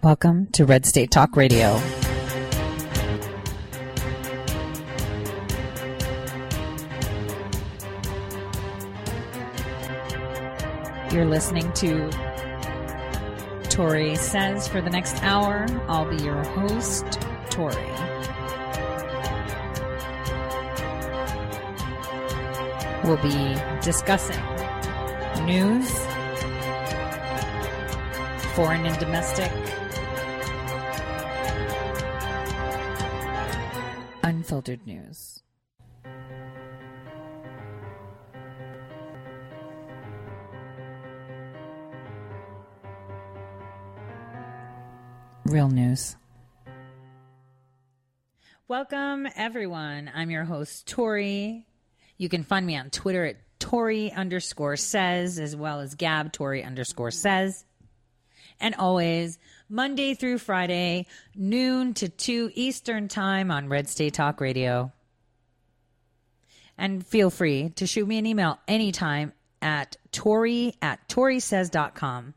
Welcome to Red State Talk Radio. You're listening to Tori Says for the next hour. I'll be your host, Tori. We'll be discussing news, foreign and domestic, unfiltered news. Real news. Welcome, everyone. I'm your host, Tori. You can find me on Twitter at Tori_says, as well as Gab Tori_says. And always, Monday through Friday, noon to 2 Eastern Time on Red State Talk Radio. And feel free to shoot me an email anytime at Tori@ToriSays.com.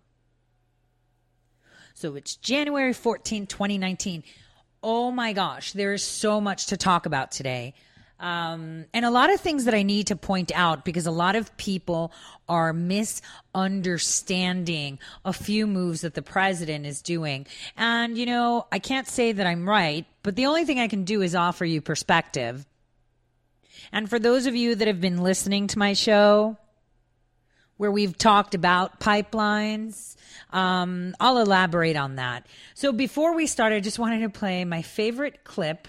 So it's January 14, 2019. Oh my gosh, there is so much to talk about today. And a lot of things that I need to point out because a lot of people are misunderstanding a few moves that the president is doing. And, you know, I can't say that I'm right, but the only thing I can do is offer you perspective. And for those of you that have been listening to my show, where we've talked about pipelines, I'll elaborate on that. So before we start, I just wanted to play my favorite clip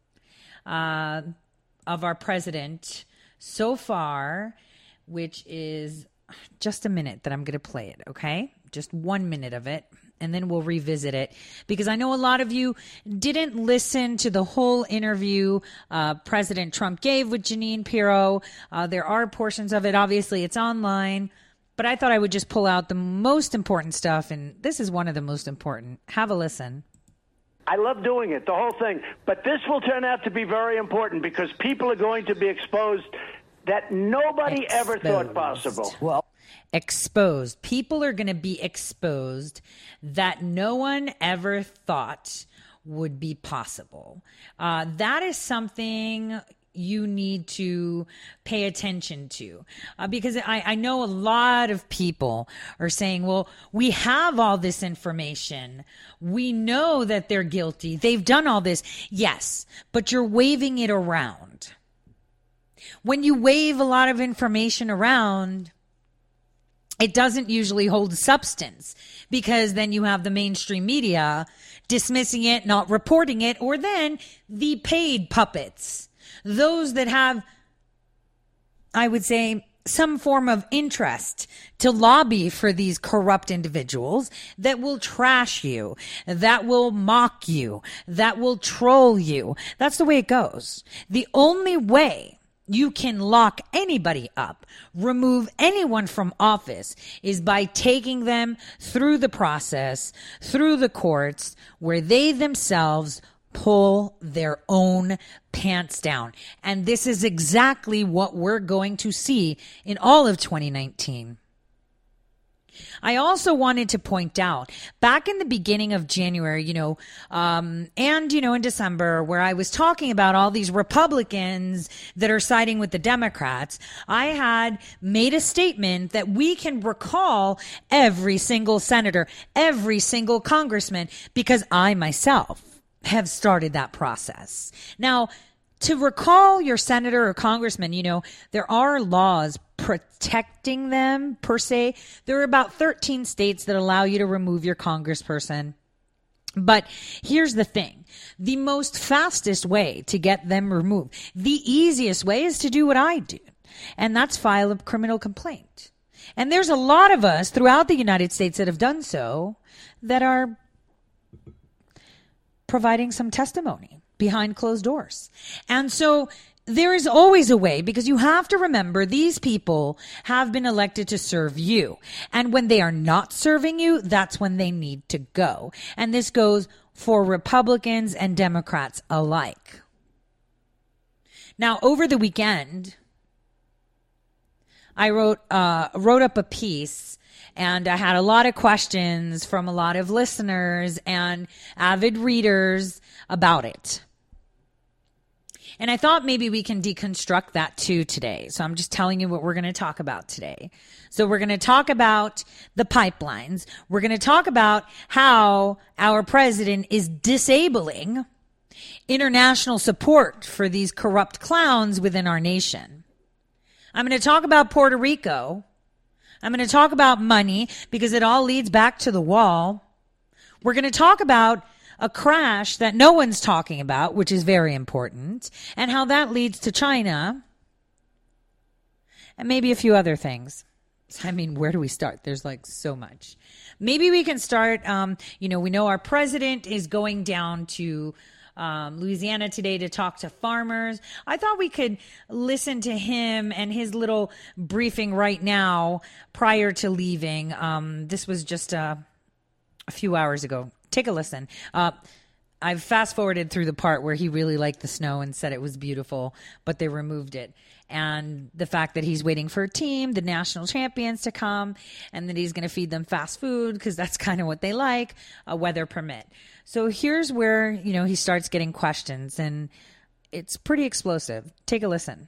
of our president so far, which is just a minute that I'm going to play it, okay? Just 1 minute of it, and then we'll revisit it. Because I know a lot of you didn't listen to the whole interview President Trump gave with Jeanine Pirro. There are portions of it. Obviously, it's online. But I thought I would just pull out the most important stuff, and this is one of the most important. Have a listen. I love doing it, the whole thing. But this will turn out to be very important because people are going to be exposed that nobody ever thought possible. Well, exposed. People are going to be exposed that no one ever thought would be possible. That is something you need to pay attention to because I know a lot of people are saying, well, we have all this information. We know that they're guilty. They've done all this. Yes, but you're waving it around. When you wave a lot of information around, it doesn't usually hold substance because then you have the mainstream media dismissing it, not reporting it, or then the paid puppets. Those that have, I would say, some form of interest to lobby for these corrupt individuals that will trash you, that will mock you, that will troll you. That's the way it goes. The only way you can lock anybody up, remove anyone from office, is by taking them through the process, through the courts, where they themselves pull their own pants down. And this is exactly what we're going to see in all of 2019. I also wanted to point out back in the beginning of January, in December, where I was talking about all these Republicans that are siding with the Democrats, I had made a statement that we can recall every single senator, every single congressman, because I myself have started that process. Now, to recall your senator or congressman, there are laws protecting them per se. There are about 13 states that allow you to remove your congressperson. But here's the thing. The most fastest way to get them removed, the easiest way is to do what I do, and that's file a criminal complaint. And there's a lot of us throughout the United States that have done so that are providing some testimony behind closed doors. And so there is always a way, because you have to remember these people have been elected to serve you. And when they are not serving you, that's when they need to go. And this goes for Republicans and Democrats alike. Now, over the weekend, I wrote up a piece, And I had a lot of questions from a lot of listeners and avid readers about it. And I thought maybe we can deconstruct that too today. So I'm just telling you what we're going to talk about today. So we're going to talk about the pipelines. We're going to talk about how our president is disabling international support for these corrupt clowns within our nation. I'm going to talk about Puerto Rico. I'm going to talk about money because it all leads back to the wall. We're going to talk about a crash that no one's talking about, which is very important, and how that leads to China, and maybe a few other things. I mean, where do we start? There's like so much. Maybe we can start, we know our president is going down to Louisiana today to talk to farmers. I thought we could listen to him and his little briefing right now prior to leaving. This was just a few hours ago. Take a listen. I've fast forwarded through the part where he really liked the snow and said it was beautiful, but they removed it. And the fact that he's waiting for a team, the national champions, to come, and that he's going to feed them fast food because that's kind of what they like, weather permit. So here's where, he starts getting questions, and it's pretty explosive. Take a listen.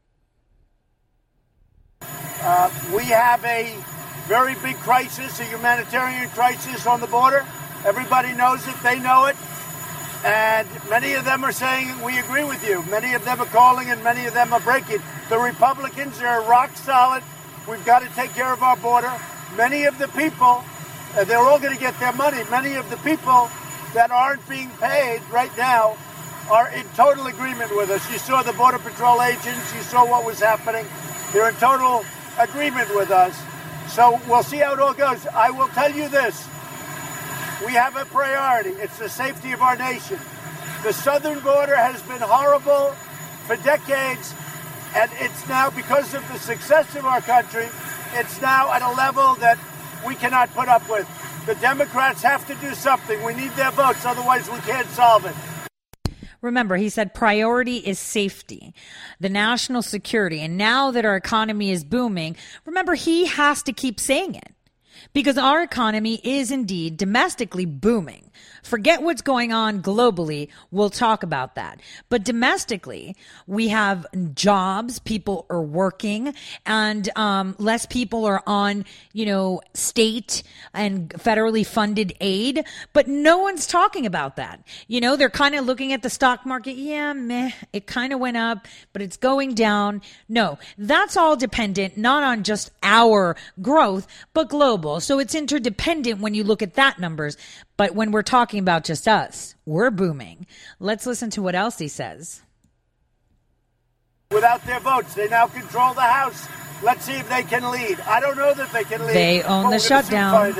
We have a very big crisis, a humanitarian crisis on the border. Everybody knows it. They know it. And many of them are saying, we agree with you. Many of them are calling and many of them are breaking. The Republicans are rock solid. We've got to take care of our border. Many of the people, they're all going to get their money. Many of the people that aren't being paid right now are in total agreement with us. You saw the Border Patrol agents. You saw what was happening. They're in total agreement with us. So we'll see how it all goes. I will tell you this. We have a priority. It's the safety of our nation. The southern border has been horrible for decades, and it's now, because of the success of our country, it's now at a level that we cannot put up with. The Democrats have to do something. We need their votes, otherwise we can't solve it. Remember, he said priority is safety, the national security. And now that our economy is booming, remember, he has to keep saying it. Because our economy is indeed domestically booming. Forget what's going on globally. We'll talk about that. But domestically, we have jobs. People are working, and less people are on, state and federally funded aid. But no one's talking about that. They're kind of looking at the stock market. Yeah, meh. It kind of went up, but it's going down. No, that's all dependent not on just our growth, but global. So it's interdependent when you look at that numbers. But when we're talking about just us, we're booming. Let's listen to what else he says. Without their votes, they now control the House. Let's see if they can lead. I don't know that they can lead. They own the shutdown.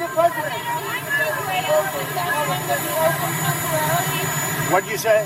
What'd you say?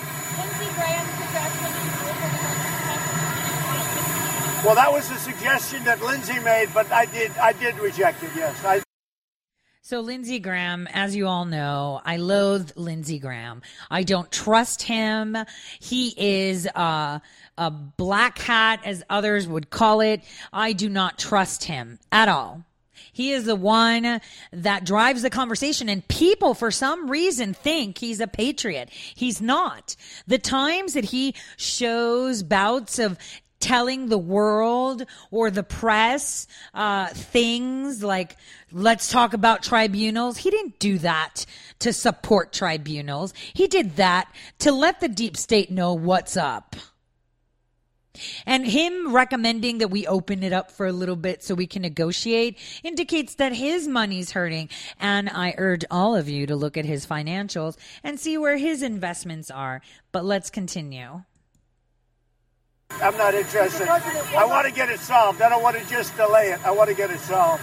Well, that was a suggestion that Lindsey made, but I did reject it, yes. So Lindsey Graham, as you all know, I loathe Lindsey Graham. I don't trust him. He is a black hat, as others would call it. I do not trust him at all. He is the one that drives the conversation, and people for some reason think he's a patriot. He's not. The times that he shows bouts of telling the world or the press things like, let's talk about tribunals. He didn't do that to support tribunals. He did that to let the deep state know what's up. And him recommending that we open it up for a little bit so we can negotiate indicates that his money's hurting. And I urge all of you to look at his financials and see where his investments are. But let's continue. I'm not interested. I want to get it solved. I don't want to just delay it. I want to get it solved.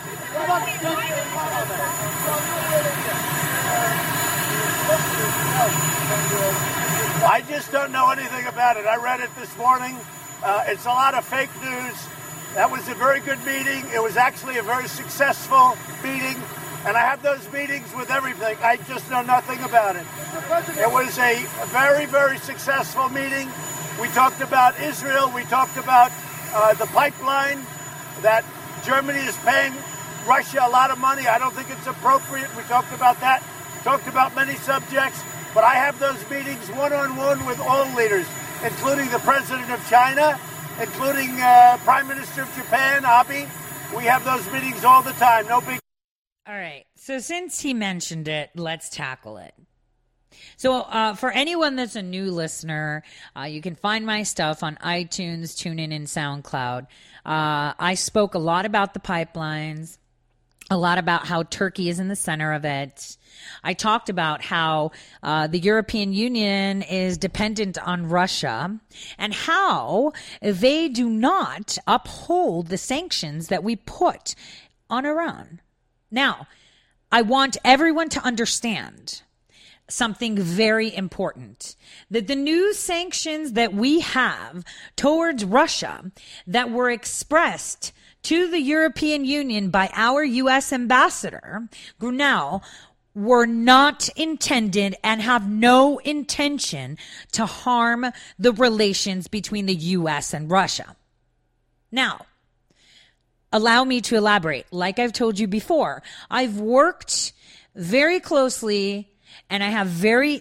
I just don't know anything about it. I read it this morning. It's a lot of fake news. That was a very good meeting. It was actually a very successful meeting. And I have those meetings with everything. I just know nothing about it. It was a very, very successful meeting. We talked about Israel. We talked about the pipeline that Germany is paying Russia a lot of money. I don't think it's appropriate. We talked about that, talked about many subjects, but I have those meetings one-on-one with all leaders, including the president of China, including Prime Minister of Japan, Abe. We have those meetings all the time. No big. All right. So since he mentioned it, let's tackle it. So for anyone that's a new listener, you can find my stuff on iTunes, TuneIn, and SoundCloud. I spoke a lot about the pipelines, a lot about how Turkey is in the center of it. I talked about how the European Union is dependent on Russia and how they do not uphold the sanctions that we put on Iran. Now, I want everyone to understand something very important, that the new sanctions that we have towards Russia that were expressed to the European Union by our U.S. ambassador, Grunau, were not intended and have no intention to harm the relations between the U.S. and Russia. Now, allow me to elaborate. Like I've told you before, I've worked very closely and I have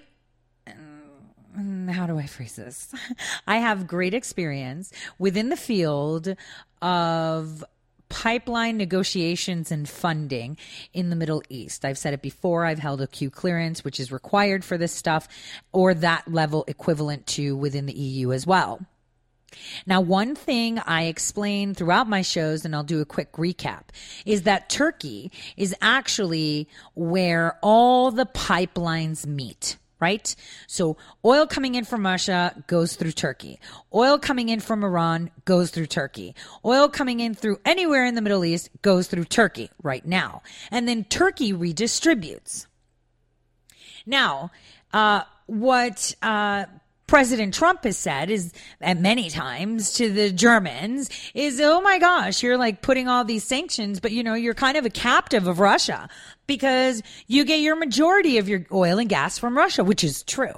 how do I phrase this? I have great experience within the field of pipeline negotiations and funding in the Middle East. I've said it before. I've held a Q clearance, which is required for this stuff, or that level equivalent to within the EU as well. Now, one thing I explain throughout my shows, and I'll do a quick recap, is that Turkey is actually where all the pipelines meet, right? So oil coming in from Russia goes through Turkey. Oil coming in from Iran goes through Turkey. Oil coming in through anywhere in the Middle East goes through Turkey right now. And then Turkey redistributes. Now, what President Trump has said is, and many times to the Germans, is, oh my gosh, you're like putting all these sanctions, but you're kind of a captive of Russia because you get your majority of your oil and gas from Russia, which is true.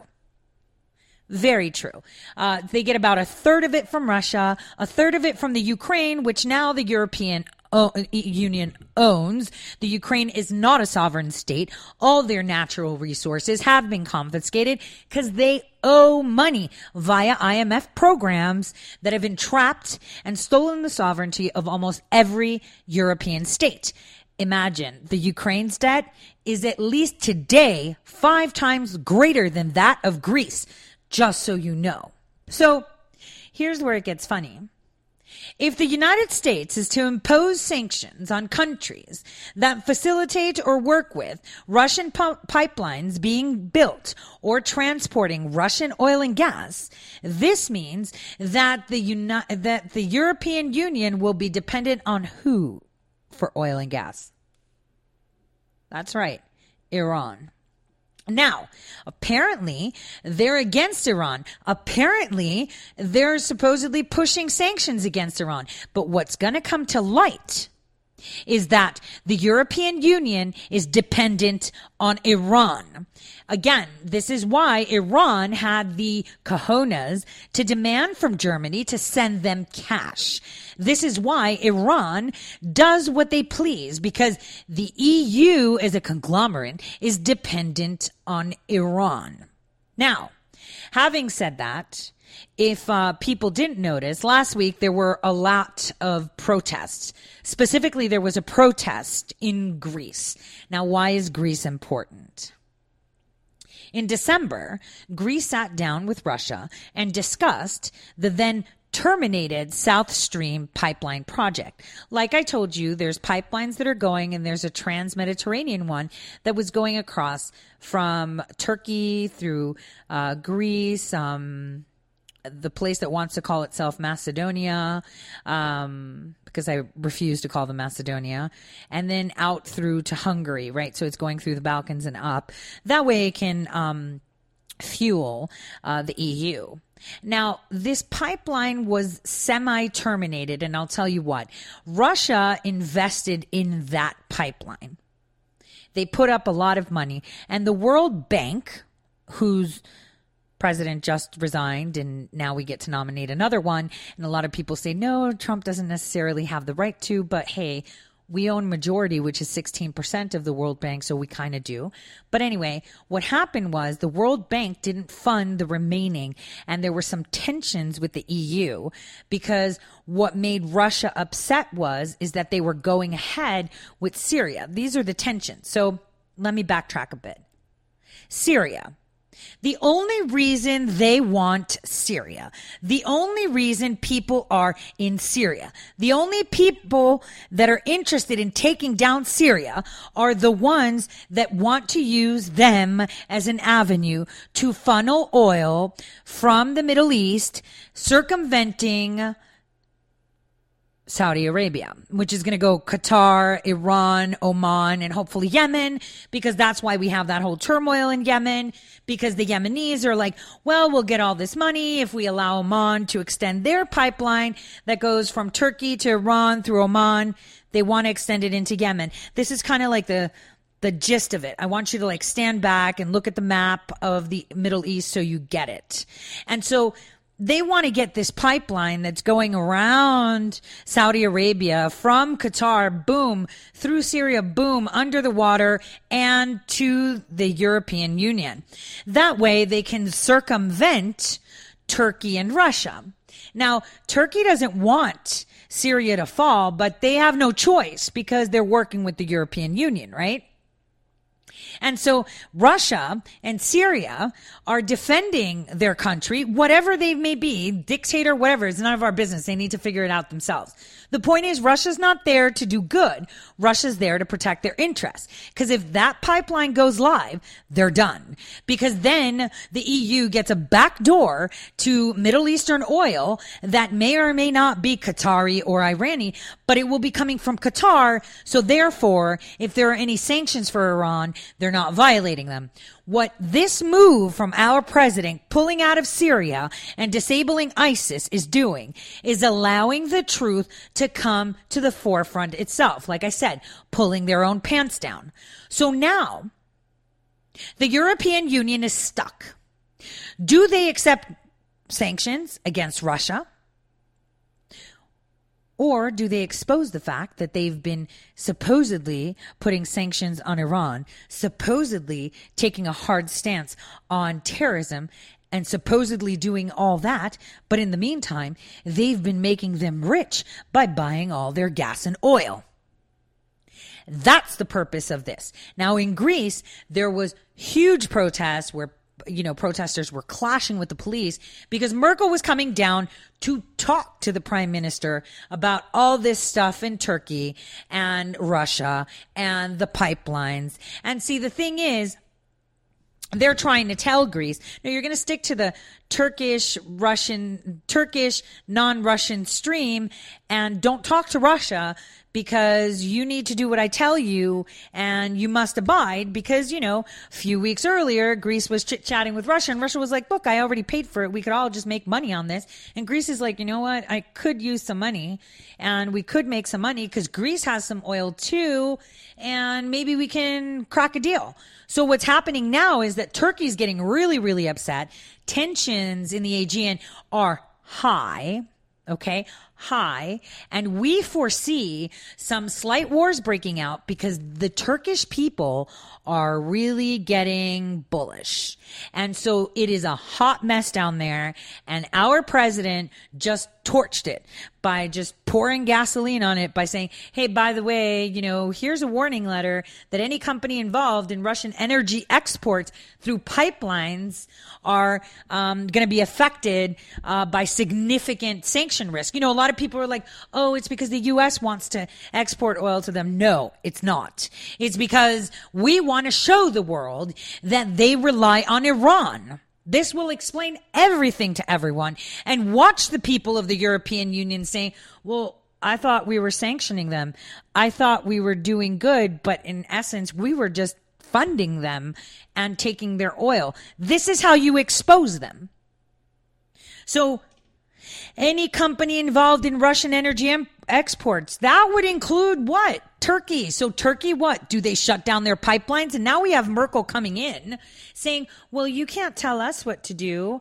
Very true. They get about a third of it from Russia, a third of it from the Ukraine, which now the European Union owns. The Ukraine is not a sovereign state. All their natural resources have been confiscated because they owe money via IMF programs that have entrapped and stolen the sovereignty of almost every European state. Imagine the Ukraine's debt is at least today 5 times greater than that of Greece, just so you know. So here's where it gets funny. If the United States is to impose sanctions on countries that facilitate or work with Russian pipelines being built or transporting Russian oil and gas, this means that the European Union will be dependent on who for oil and gas? That's right, Iran. Now, apparently, they're against Iran. Apparently, they're supposedly pushing sanctions against Iran. But what's going to come to light is that the European Union is dependent on Iran. Again, this is why Iran had the cojones to demand from Germany to send them cash. This is why Iran does what they please, because the EU as a conglomerate is dependent on Iran. Now, having said that, if people didn't notice, last week there were a lot of protests. Specifically, there was a protest in Greece. Now, why is Greece important? In December, Greece sat down with Russia and discussed the then terminated South Stream pipeline project. Like I told you, there's pipelines that are going, and there's a trans-Mediterranean one that was going across from Turkey through Greece, the place that wants to call itself Macedonia, because I refuse to call them Macedonia, and then out through to Hungary, right? So it's going through the Balkans and up. That way it can fuel the EU. Now, this pipeline was semi-terminated, and I'll tell you what. Russia invested in that pipeline. They put up a lot of money, and the World Bank, whose president just resigned, and now we get to nominate another one. And a lot of people say, no, Trump doesn't necessarily have the right to, but hey, We own majority, which is 16% of the World Bank, so we kind of do. But anyway, what happened was the World Bank didn't fund the remaining, and there were some tensions with the EU because what made Russia upset is that they were going ahead with Syria. These are the tensions. So let me backtrack a bit. Syria. The only reason they want Syria, the only reason people are in Syria, the only people that are interested in taking down Syria are the ones that want to use them as an avenue to funnel oil from the Middle East, circumventing Saudi Arabia, which is going to go Qatar, Iran, Oman, and hopefully Yemen, because that's why we have that whole turmoil in Yemen, because the Yemenis are like, well, we'll get all this money if we allow Oman to extend their pipeline that goes from Turkey to Iran through Oman. They want to extend it into Yemen. This is kind of like the gist of it. I want you to like stand back and look at the map of the Middle East so you get it. And so they want to get this pipeline that's going around Saudi Arabia from Qatar, boom, through Syria, boom, under the water and to the European Union. That way they can circumvent Turkey and Russia. Now, Turkey doesn't want Syria to fall, but they have no choice because they're working with the European Union, right? And so Russia and Syria are defending their country, whatever they may be, dictator, whatever. It's none of our business. They need to figure it out themselves. The point is Russia's not there to do good. Russia's there to protect their interests. Because if that pipeline goes live, they're done. Because then the EU gets a back door to Middle Eastern oil that may or may not be Qatari or Irani, but it will be coming from Qatar. So therefore, if there are any sanctions for Iran, they're not violating them. What this move from our president pulling out of Syria and disabling ISIS is doing is allowing the truth to come to the forefront itself. Like I said, pulling their own pants down. So now the European Union is stuck. Do they accept sanctions against Russia? Or do they expose the fact that they've been supposedly putting sanctions on Iran, supposedly taking a hard stance on terrorism, and supposedly doing all that, but in the meantime, they've been making them rich by buying all their gas and oil? That's the purpose of this. Now, in Greece, there was huge protests where protesters were clashing with the police because Merkel was coming down to talk to the prime minister about all this stuff in Turkey and Russia and the pipelines. And see, the thing is, they're trying to tell Greece, no, you're going to stick to the Turkish, non-Russian stream and don't talk to Russia because you need to do what I tell you and you must abide because, a few weeks earlier, Greece was chit-chatting with Russia and Russia was like, look, I already paid for it. We could all just make money on this. And Greece is like, you know what? I could use some money and we could make some money because Greece has some oil too and maybe we can crack a deal. So what's happening now is that Turkey's getting really, really upset. Tensions in the Aegean are high. Okay, high. And we foresee some slight wars breaking out because the Turkish people are really getting bullish. And so it is a hot mess down there. And our president just torched it by just pouring gasoline on it by saying, hey, by the way, here's a warning letter that any company involved in Russian energy exports through pipelines are going to be affected by significant sanction risk. A lot of people are like, oh, it's because the U.S. wants to export oil to them. No, it's not. It's because we want to show the world that they rely on Iran. This will explain everything to everyone. And watch the people of the European Union saying, well, I thought we were sanctioning them. I thought we were doing good, but in essence, we were just funding them and taking their oil. This is how you expose them. So any company involved in Russian energy exports, that would include what? Turkey. So Turkey, what? Do they shut down their pipelines? And now we have Merkel coming in saying, well, you can't tell us what to do.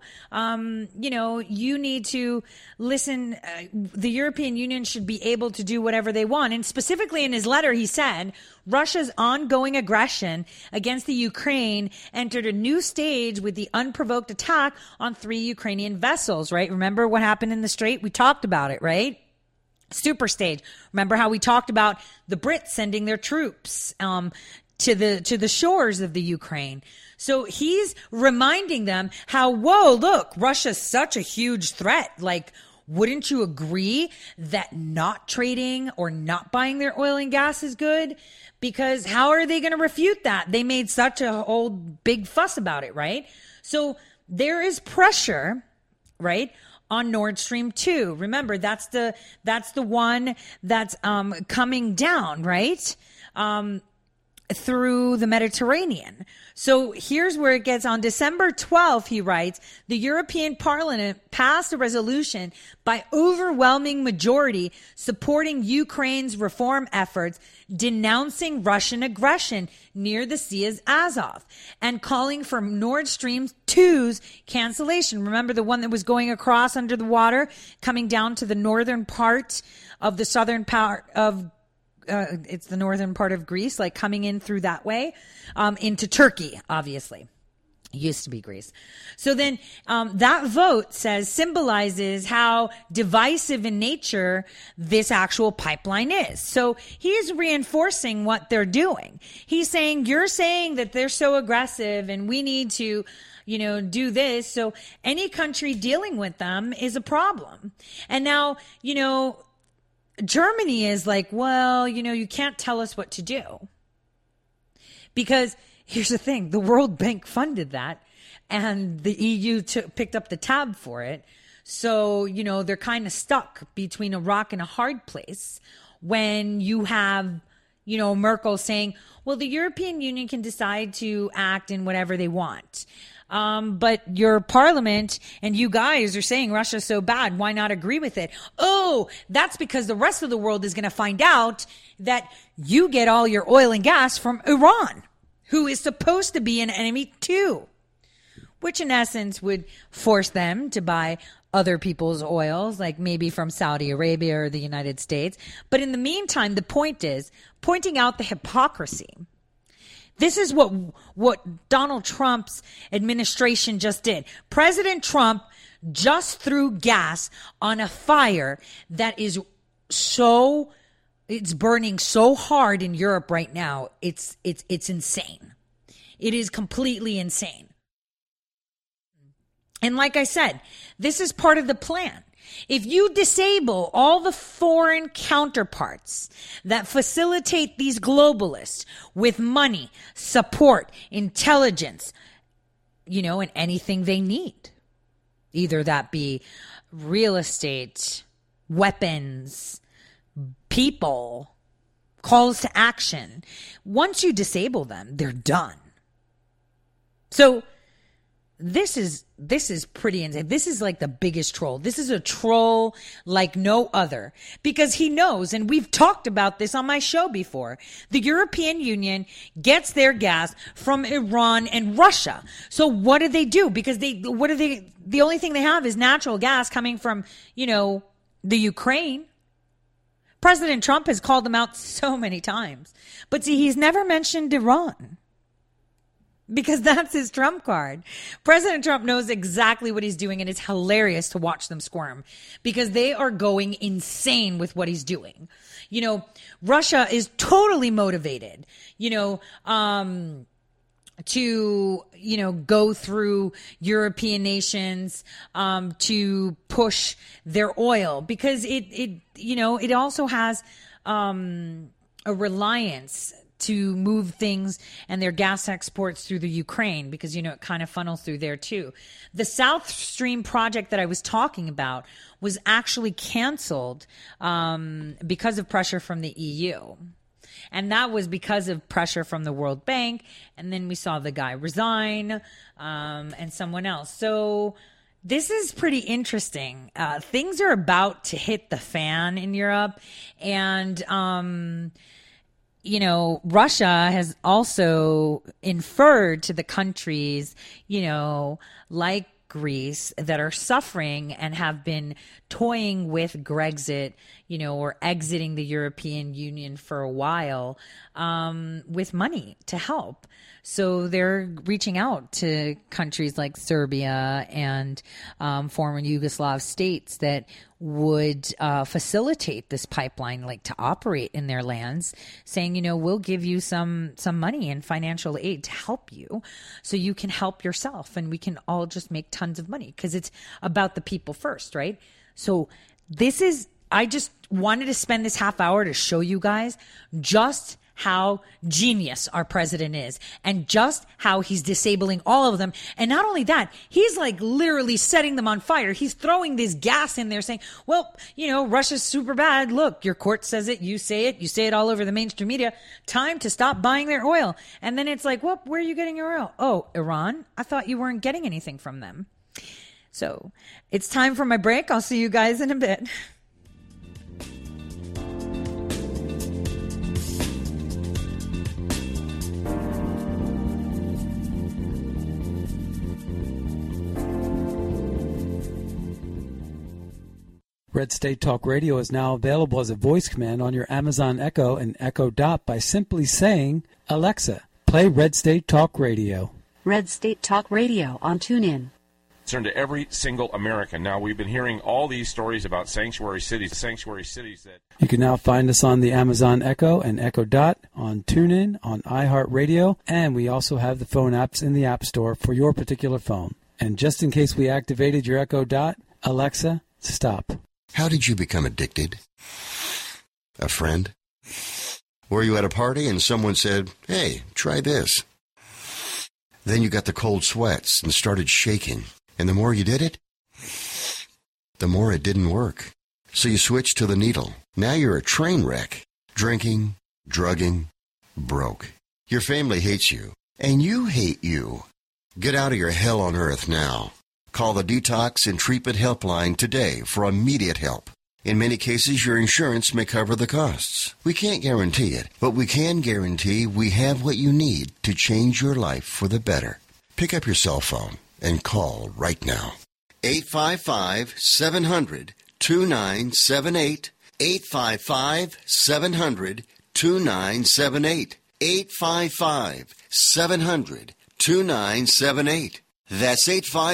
You need to listen. The European Union should be able to do whatever they want. And specifically in his letter, he said, Russia's ongoing aggression against the Ukraine entered a new stage with the unprovoked attack on 3 Ukrainian vessels, right? Remember what happened in the Strait? We talked about it, right? Super stage. Remember how we talked about the Brits sending their troops to the shores of the Ukraine. So he's reminding them how, whoa, look, Russia's such a huge threat. Like, wouldn't you agree that not trading or not buying their oil and gas is good? Because how are they going to refute that? They made such a whole big fuss about it, right? So there is pressure, right, on Nord Stream 2. Remember, that's the one that's coming down, right? Through the Mediterranean. So here's where it gets. On December 12th, he writes, the European Parliament passed a resolution by overwhelming majority supporting Ukraine's reform efforts, denouncing Russian aggression near the Sea of Azov, and calling for Nord Stream 2's cancellation. Remember the one that was going across under the water, coming down to the northern part of the southern part of it's the northern part of Greece, like coming in through that way, into Turkey, obviously. It used to be Greece. So then that vote symbolizes how divisive in nature this actual pipeline is. So he's reinforcing what they're doing. He's saying, you're saying that they're so aggressive and we need to, do this. So any country dealing with them is a problem. And now, Germany is like, well, you can't tell us what to do. Because here's the thing, the World Bank funded that and the EU picked up the tab for it. So, they're kind of stuck between a rock and a hard place when you have, Merkel saying, well, the European Union can decide to act in whatever they want. But your parliament and you guys are saying Russia's so bad. Why not agree with it? Oh, that's because the rest of the world is going to find out that you get all your oil and gas from Iran, who is supposed to be an enemy too, which in essence would force them to buy other people's oils, like maybe from Saudi Arabia or the United States. But in the meantime, the point is pointing out the hypocrisy. This is what Donald Trump's administration just did. President Trump just threw gas on a fire that is it's burning so hard in Europe right now. It's insane. It is completely insane. And like I said, this is part of the plan. If you disable all the foreign counterparts that facilitate these globalists with money, support, intelligence, and anything they need, either that be real estate, weapons, people, calls to action, once you disable them, they're done. So this is pretty insane. This is like the biggest troll. This is a troll like no other, because he knows, and we've talked about this on my show before, the European Union gets their gas from Iran and Russia. So what do they do? Because the only thing they have is natural gas coming from, the Ukraine. President Trump has called them out so many times, but see, he's never mentioned Iran. Because that's his trump card. President Trump knows exactly what he's doing, and it's hilarious to watch them squirm because they are going insane with what he's doing. Russia is totally motivated, to, go through European nations, to push their oil because it also has, a reliance to move things and their gas exports through the Ukraine because, it kind of funnels through there too. The South Stream project that I was talking about was actually canceled because of pressure from the EU. And that was because of pressure from the World Bank. And then we saw the guy resign and someone else. So this is pretty interesting. Things are about to hit the fan in Europe. And Russia has also inferred to the countries, like Greece, that are suffering and have been toying with Grexit, or exiting the European Union for a while, with money to help. So they're reaching out to countries like Serbia and former Yugoslav states that would facilitate this pipeline, like to operate in their lands, saying, we'll give you some money and financial aid to help you so you can help yourself and we can all just make tons of money, because it's about the people first, right? So I just wanted to spend this half hour to show you guys just how genius our president is and just how he's disabling all of them. And not only that, he's like literally setting them on fire. He's throwing this gas in there saying, well, Russia's super bad. Look, your court says it. You say it all over the mainstream media. Time to stop buying their oil. And then it's like, well, where are you getting your oil? Oh, Iran? I thought you weren't getting anything from them. So it's time for my break. I'll see you guys in a bit. Red State Talk Radio is now available as a voice command on your Amazon Echo and Echo Dot by simply saying, Alexa, play Red State Talk Radio. Red State Talk Radio on TuneIn. Concern to every single American. Now, we've been hearing all these stories about sanctuary cities that... You can now find us on the Amazon Echo and Echo Dot, on TuneIn, on iHeartRadio, and we also have the phone apps in the App Store for your particular phone. And just in case we activated your Echo Dot, Alexa, stop. How did you become addicted? A friend? Were you at a party and someone said, hey, try this? Then you got the cold sweats and started shaking. And the more you did it, the more it didn't work. So you switched to the needle. Now you're a train wreck. Drinking, drugging, broke. Your family hates you. And you hate you. Get out of your hell on earth now. Call the Detox and Treatment Helpline today for immediate help. In many cases, your insurance may cover the costs. We can't guarantee it, but we can guarantee we have what you need to change your life for the better. Pick up your cell phone and call right now. 855-700-2978. 855-700-2978. 855-700-2978. That's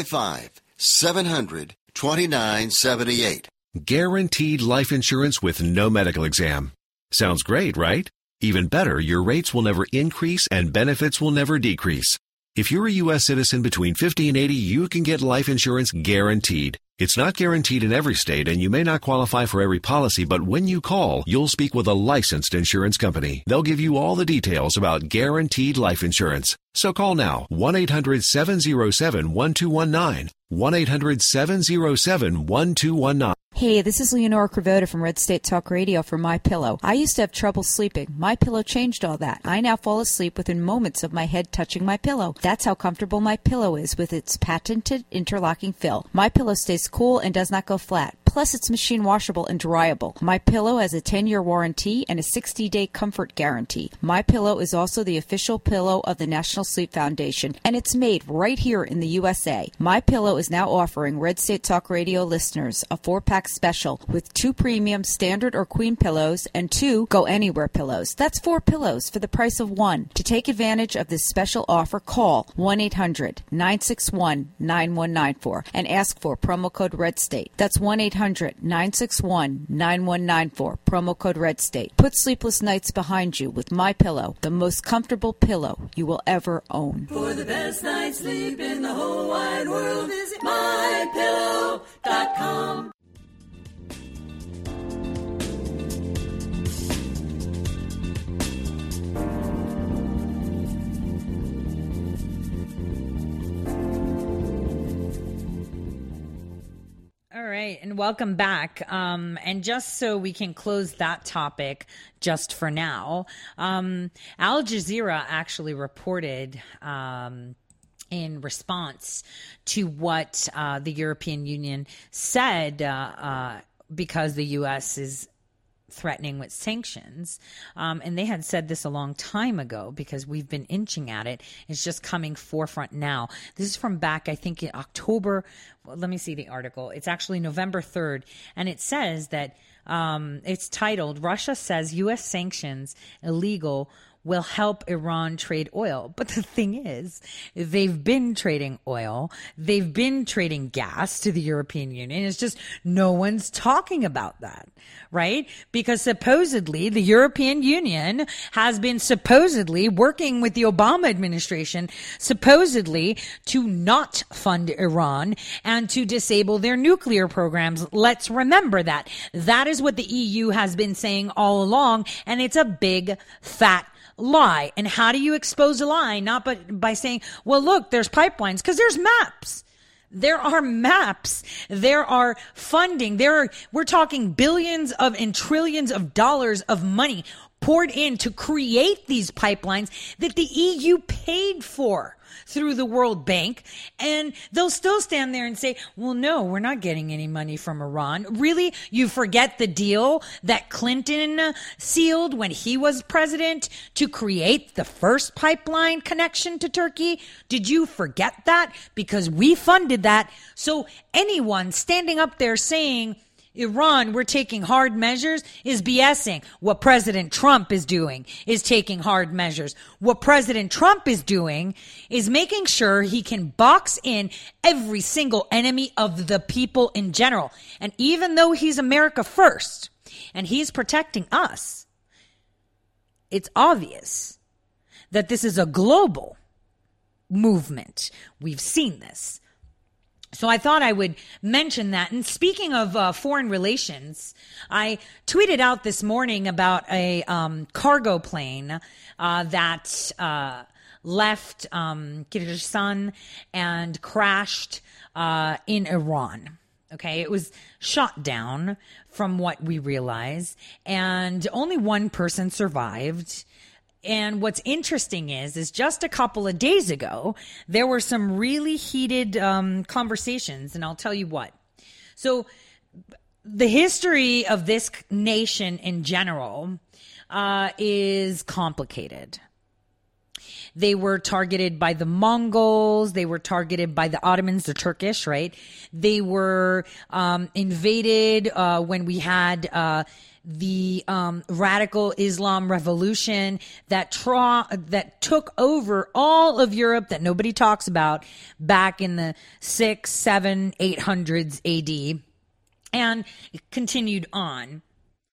855-700-2978. Guaranteed life insurance with no medical exam. Sounds great, right? Even better, your rates will never increase and benefits will never decrease. If you're a U.S. citizen between 50 and 80, you can get life insurance guaranteed. It's not guaranteed in every state, and you may not qualify for every policy, but when you call, you'll speak with a licensed insurance company. They'll give you all the details about guaranteed life insurance. So call now, 1-800-707-1219, 1-800-707-1219. Hey, this is Leonora Cravota from Red State Talk Radio for MyPillow. I used to have trouble sleeping. MyPillow changed all that. I now fall asleep within moments of my head touching my pillow. That's how comfortable MyPillow is with its patented interlocking fill. MyPillow stays cool and does not go flat. Plus, it's machine washable and dryable. MyPillow has a 10-year warranty and a 60-day comfort guarantee. MyPillow is also the official pillow of the National Sleep Foundation, and it's made right here in the USA. MyPillow is now offering Red State Talk Radio listeners a 4-pack special with 2 premium standard or queen pillows and 2 go anywhere pillows. That's 4 pillows for the price of 1. To take advantage of this special offer, call 1-800-961-9194 and ask for promo code RedState. That's 1-800-961-9194, promo code RedState. Put sleepless nights behind you with MyPillow, the most comfortable pillow you will ever own. For the best night's sleep in the whole wide world, visit MyPillow.com. All right, and welcome back. And just so we can close that topic just for now, Al Jazeera actually reported in response to what the European Union said, because the U.S. is threatening with sanctions. And they had said this a long time ago because we've been inching at it. It's just coming forefront now. This is from back, I think, in October. Well, let me see the article. It's actually November 3rd. And it says that it's titled, Russia says U.S. sanctions illegal will help Iran trade oil. But the thing is, they've been trading oil. They've been trading gas to the European Union. It's just no one's talking about that, right? Because supposedly the European Union has been supposedly working with the Obama administration, supposedly to not fund Iran and to disable their nuclear programs. Let's remember that. That is what the EU has been saying all along. And it's a big, fat lie. And how do you expose a lie? Not but by saying, well, look, there's pipelines, because there's maps. There are maps. There are funding. We're talking billions of and trillions of dollars of money poured in to create these pipelines that the EU paid for through the World Bank. And they'll still stand there and say, well, no, we're not getting any money from Iran. Really? You forget the deal that Clinton sealed when he was president to create the first pipeline connection to Turkey? Did you forget that? Because we funded that. So anyone standing up there saying, Iran, we're taking hard measures, is BSing. What President Trump is doing is taking hard measures. What President Trump is doing is making sure he can box in every single enemy of the people in general. And even though he's America first and he's protecting us, it's obvious that this is a global movement. We've seen this. So I thought I would mention that. And speaking of foreign relations, I tweeted out this morning about a cargo plane that left Kyrgyzstan and crashed in Iran. Okay, it was shot down from what we realize, and only one person survived. And what's interesting is just a couple of days ago, there were some really heated conversations, and I'll tell you what. So the history of this nation in general is complicated. They were targeted by the Mongols. They were targeted by the Ottomans, the Turkish, right? They were invaded when we had the radical Islam revolution that took over all of Europe that nobody talks about back in the 600s, 700s, 800s AD, and it continued on.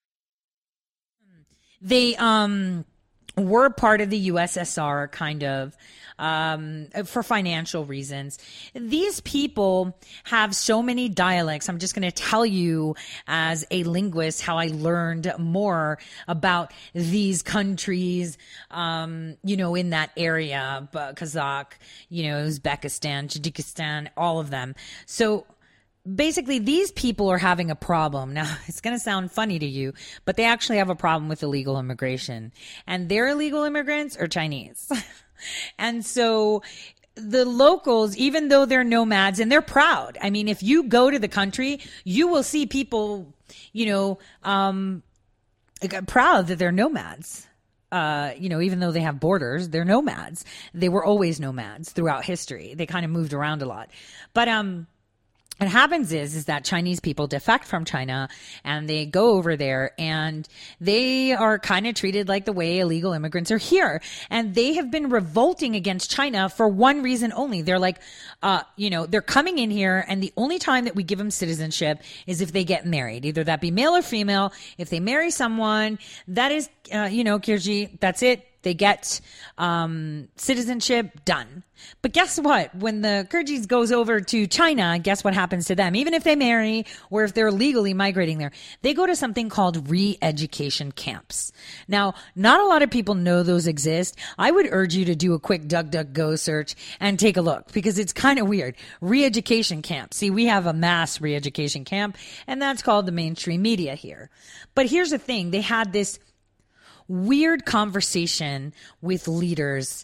They were part of the USSR, kind of, for financial reasons. These people have so many dialects. I'm just going to tell you as a linguist how I learned more about these countries, in that area, Kazakh, Uzbekistan, Tajikistan, all of them. So basically, these people are having a problem. Now, it's going to sound funny to you, but they actually have a problem with illegal immigration. And their illegal immigrants are Chinese. And so the locals, even though they're nomads, and they're proud. I mean, if you go to the country, you will see people, proud that they're nomads. Even though they have borders, they're nomads. They were always nomads throughout history. They kind of moved around a lot. But, what happens is that Chinese people defect from China and they go over there and they are kind of treated like the way illegal immigrants are here. And they have been revolting against China for one reason only. They're like, they're coming in here and the only time that we give them citizenship is if they get married, either that be male or female. If they marry someone, that is, Kyrgyz, that's it. They get citizenship, done. But guess what? When the Kyrgyz goes over to China, guess what happens to them? Even if they marry or if they're legally migrating there, they go to something called re-education camps. Now, not a lot of people know those exist. I would urge you to do a quick DuckDuckGo search and take a look because it's kind of weird. Re-education camp. See, we have a mass re-education camp, and that's called the mainstream media here. But here's the thing. They had this weird conversation with leaders,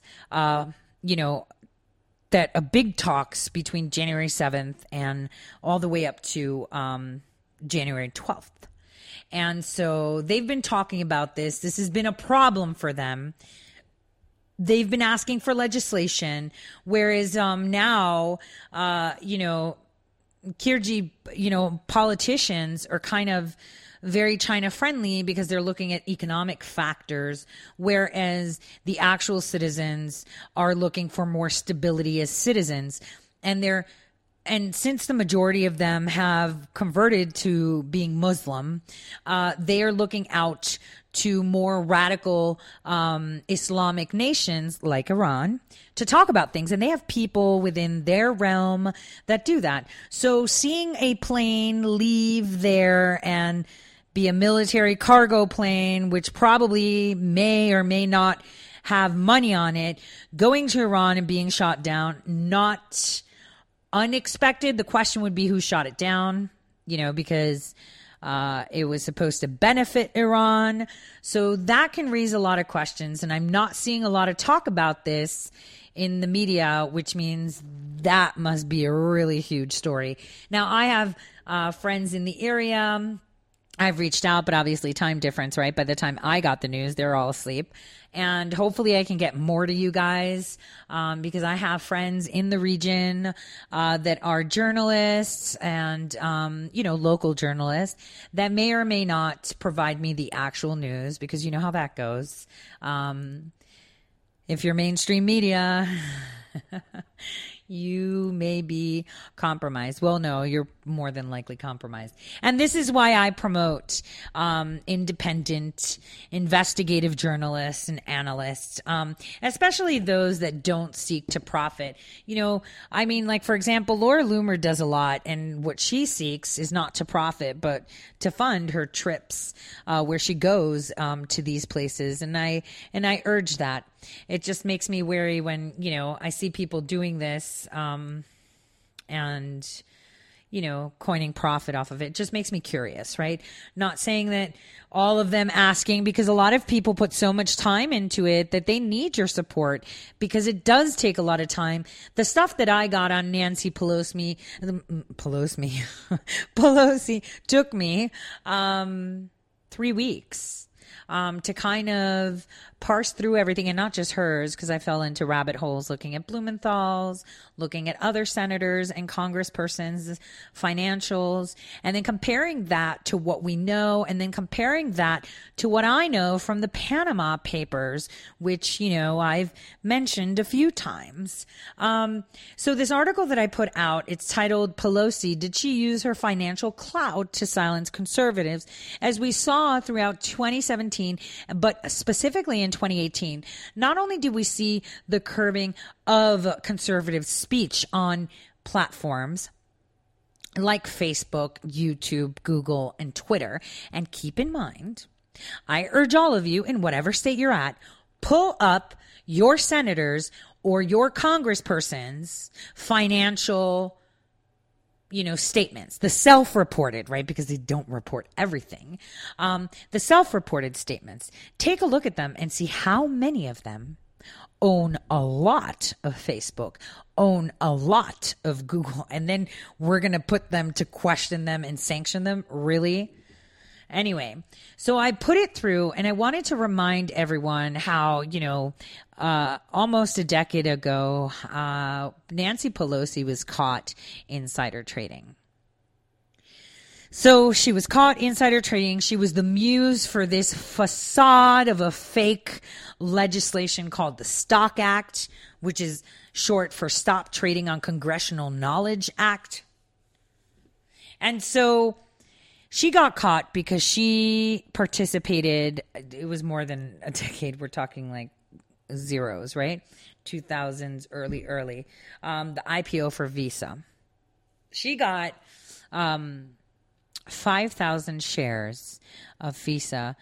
that a big talks between January 7th and all the way up to January 12th. And so they've been talking about this. This has been a problem for them. They've been asking for legislation, whereas now, Kirgi, politicians are kind of very China friendly because they're looking at economic factors, whereas the actual citizens are looking for more stability as citizens. And since the majority of them have converted to being Muslim, they are looking out to more radical Islamic nations like Iran to talk about things. And they have people within their realm that do that. So seeing a plane leave there and be a military cargo plane, which probably may or may not have money on it, going to Iran and being shot down, not unexpected. The question would be who shot it down, because it was supposed to benefit Iran. So that can raise a lot of questions. And I'm not seeing a lot of talk about this in the media, which means that must be a really huge story. Now, I have friends in the area. I've reached out, but obviously time difference, right? By the time I got the news, they're all asleep. And hopefully I can get more to you guys because I have friends in the region that are journalists and, local journalists that may or may not provide me the actual news because you know how that goes. If you're mainstream media, you may be compromised. Well, no, you're more than likely compromised. And this is why I promote independent investigative journalists and analysts, especially those that don't seek to profit. For example, Laura Loomer does a lot, and what she seeks is not to profit, but to fund her trips where she goes to these places. And I urge that. It just makes me wary when, I see people doing this and, coining profit off of it. It just makes me curious, right? Not saying that all of them asking, because a lot of people put so much time into it that they need your support because it does take a lot of time. The stuff that I got on Nancy Pelosi took me 3 weeks. To kind of parse through everything, and not just hers, because I fell into rabbit holes looking at Blumenthal's, looking at other senators and congresspersons' financials, and then comparing that to what we know, and then comparing that to what I know from the Panama Papers, which, I've mentioned a few times. So this article that I put out, it's titled, Pelosi, Did She Use Her Financial Clout to Silence Conservatives? As we saw throughout 2017, but specifically in 2018, not only did we see the curbing of conservative speech on platforms like Facebook, YouTube, Google, and Twitter. And keep in mind, I urge all of you in whatever state you're at, pull up your senators or your congresspersons' financial statements, the self-reported, right? Because they don't report everything. The self-reported statements, take a look at them and see how many of them own a lot of Facebook, own a lot of Google, and then we're going to put them to question them and sanction them. Really? Anyway, so I put it through and I wanted to remind everyone how, almost a decade ago, Nancy Pelosi was caught insider trading. So she was caught insider trading. She was the muse for this facade of a fake legislation called the Stock Act, which is short for Stop Trading on Congressional Knowledge Act. And so she got caught because she participated. It was more than a decade. We're talking like zeros, right? 2000s, early. The IPO for Visa. She got 5,000 shares of Visa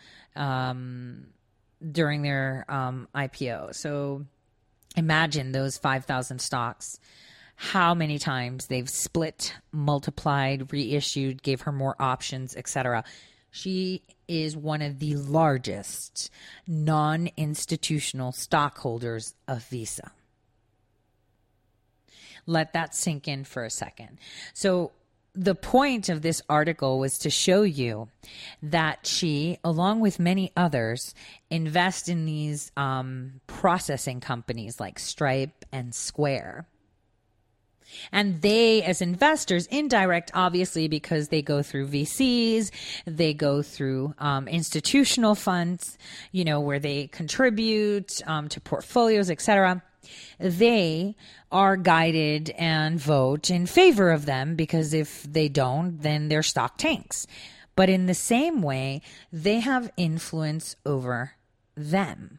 during their IPO. So imagine those 5,000 stocks, how many times they've split, multiplied, reissued, gave her more options, etc. She is one of the largest non-institutional stockholders of Visa. Let that sink in for a second. So the point of this article was to show you that she, along with many others, invest in these processing companies like Stripe and Square. And they, as investors, indirect, obviously, because they go through VCs, they go through institutional funds, where they contribute to portfolios, etc. They are guided and vote in favor of them, because if they don't, then their stock tanks. But in the same way, they have influence over them.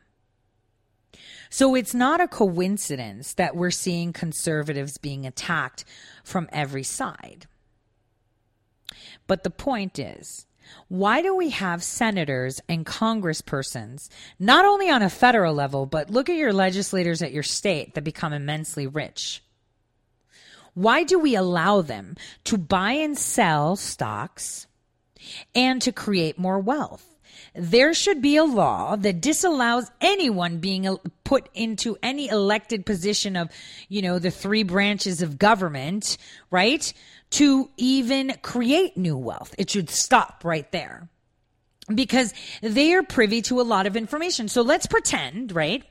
So it's not a coincidence that we're seeing conservatives being attacked from every side. But the point is, why do we have senators and congresspersons, not only on a federal level, but look at your legislators at your state that become immensely rich? Why do we allow them to buy and sell stocks and to create more wealth? There should be a law that disallows anyone being put into any elected position of, the three branches of government, right, to even create new wealth. It should stop right there, because they are privy to a lot of information. So let's pretend, right,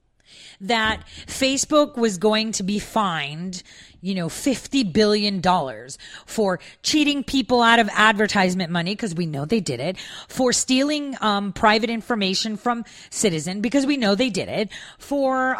that Facebook was going to be fined, $50 billion for cheating people out of advertisement money, because we know they did it, for stealing private information from citizens, because we know they did it, for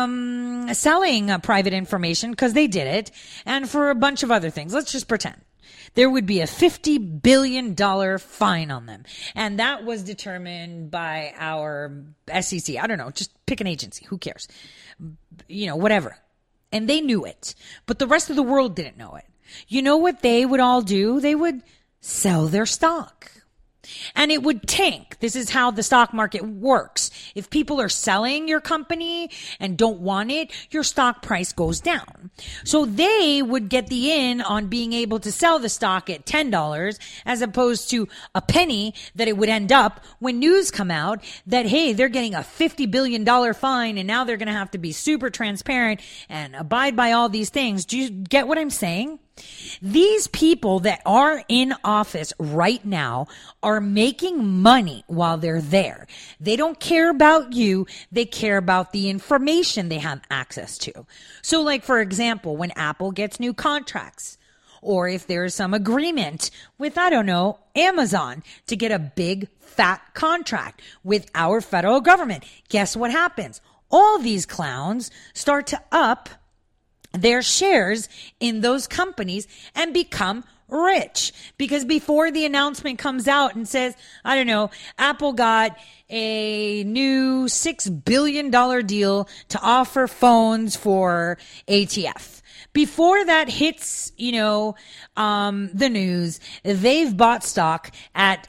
selling private information, because they did it, and for a bunch of other things. Let's just pretend. There would be a $50 billion fine on them. And that was determined by our SEC. I don't know. Just pick an agency. Who cares? Whatever. And they knew it. But the rest of the world didn't know it. You know what they would all do? They would sell their stock. And it would tank. This is how the stock market works. If people are selling your company and don't want it, your stock price goes down. So they would get the in on being able to sell the stock at $10 as opposed to a penny that it would end up when news come out that, hey, they're getting a $50 billion fine and now they're going to have to be super transparent and abide by all these things. Do you get what I'm saying? These people that are in office right now are making money while they're there. They don't care about you. They care about the information they have access to. So like, for example, when Apple gets new contracts, or if there's some agreement with, Amazon to get a big fat contract with our federal government, guess what happens? All these clowns start to up their shares in those companies and become rich. Because before the announcement comes out and says, Apple got a new $6 billion deal to offer phones for ATF. Before that hits, the news, they've bought stock at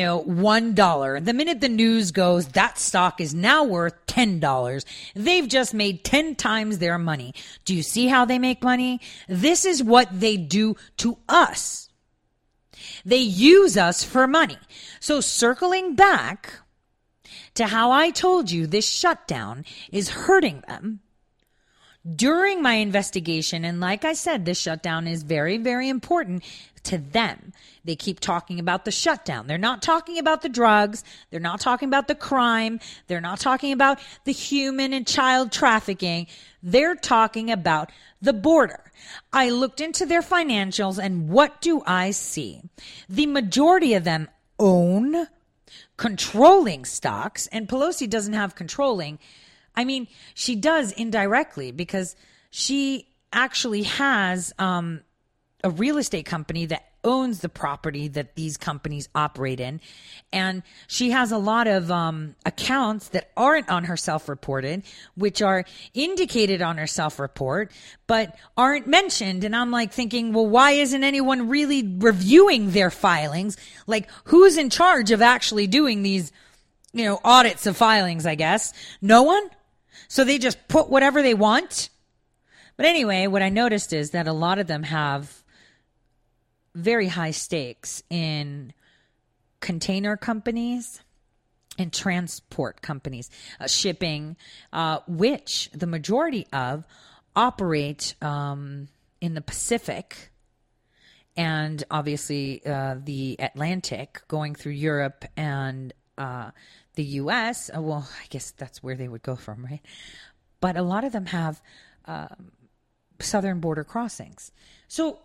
$1. The minute the news goes, that stock is now worth $10. They've just made 10 times their money. Do you see how they make money? This is what they do to us. They use us for money. So circling back to how I told you this shutdown is hurting them. During my investigation, and like I said, this shutdown is very, very important to them. They keep talking about the shutdown. They're not talking about the drugs. They're not talking about the crime. They're not talking about the human and child trafficking. They're talking about the border. I looked into their financials, and what do I see? The majority of them own controlling stocks, and Pelosi doesn't have controlling. I mean, she does indirectly, because she actually has a real estate company that owns the property that these companies operate in. And she has a lot of accounts that aren't on her self-reported, which are indicated on her self-report, but aren't mentioned. And I'm like thinking, well, why isn't anyone really reviewing their filings? Like, who's in charge of actually doing these, audits of filings, I guess? No one? So they just put whatever they want? But anyway, what I noticed is that a lot of them have very high stakes in container companies and transport companies, shipping, which the majority of operate in the Pacific and obviously the Atlantic going through Europe and the U.S. Well, I guess that's where they would go from, right? But a lot of them have southern border crossings. So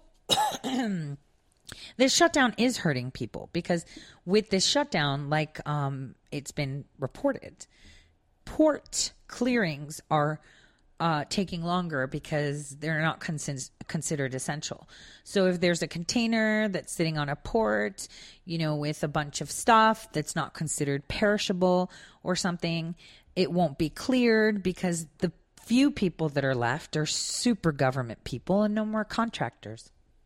this shutdown is hurting people because with this shutdown, like it's been reported, port clearings are taking longer because they're not considered essential. So if there's a container that's sitting on a port, with a bunch of stuff that's not considered perishable or something, it won't be cleared because the few people that are left are super government people and no more contractors.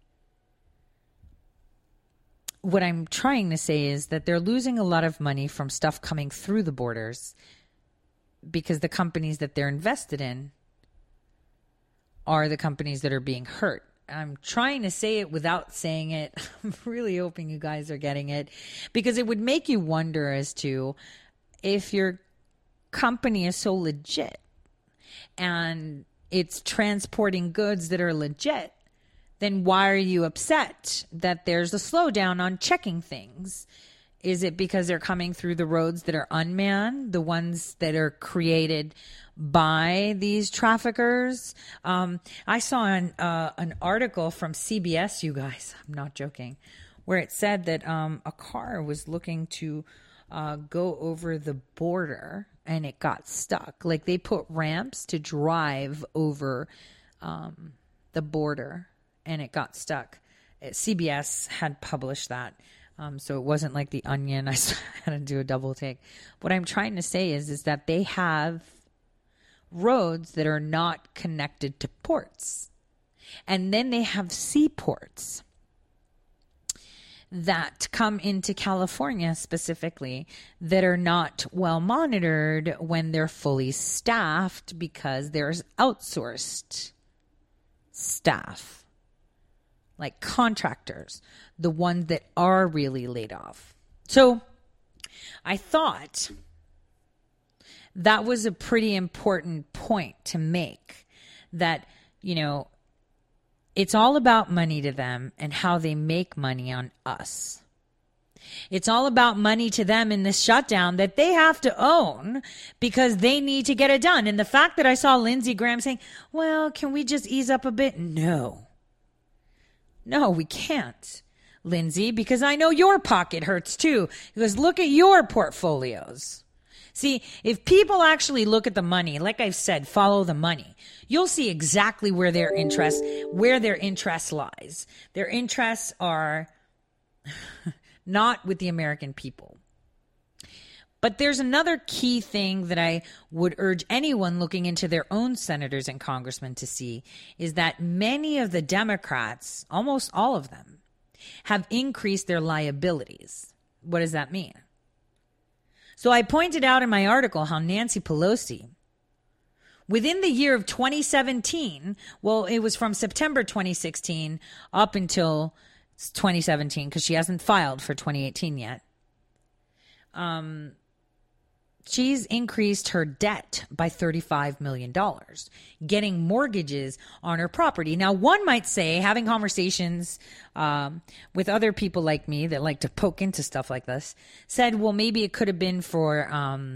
What I'm trying to say is that they're losing a lot of money from stuff coming through the borders because the companies that they're invested in are the companies that are being hurt. I'm trying to say it without saying it. I'm really hoping you guys are getting it because it would make you wonder as to if your company is so legit and it's transporting goods that are legit, then why are you upset that there's a slowdown on checking things? Is it because they're coming through the roads that are unmanned, the ones that are created by these traffickers? I saw an article from CBS, you guys, I'm not joking, where it said that a car was looking to go over the border and it got stuck. Like they put ramps to drive over the border and it got stuck. CBS had published that. So it wasn't like The Onion. I had to do a double take. What I'm trying to say is that they have roads that are not connected to ports. And then they have seaports that come into California specifically that are not well monitored when they're fully staffed because there's outsourced staff. Like contractors, the ones that are really laid off. So I thought that was a pretty important point to make, that, it's all about money to them and how they make money on us. It's all about money to them in this shutdown that they have to own because they need to get it done. And the fact that I saw Lindsey Graham saying, well, can we just ease up a bit? No, we can't, Lindsey, because I know your pocket hurts too. Because look at your portfolios. See, if people actually look at the money, like I've said, follow the money, you'll see exactly where their interest lies. Their interests are not with the American people. But there's another key thing that I would urge anyone looking into their own senators and congressmen to see, is that many of the Democrats, almost all of them, have increased their liabilities. What does that mean? So I pointed out in my article how Nancy Pelosi, within the year of 2017, well, it was from September 2016 up until 2017, because she hasn't filed for 2018 yet, she's increased her debt by $35 million, getting mortgages on her property. Now, one might say, having conversations with other people like me that like to poke into stuff like this, said, well, maybe it could have been for,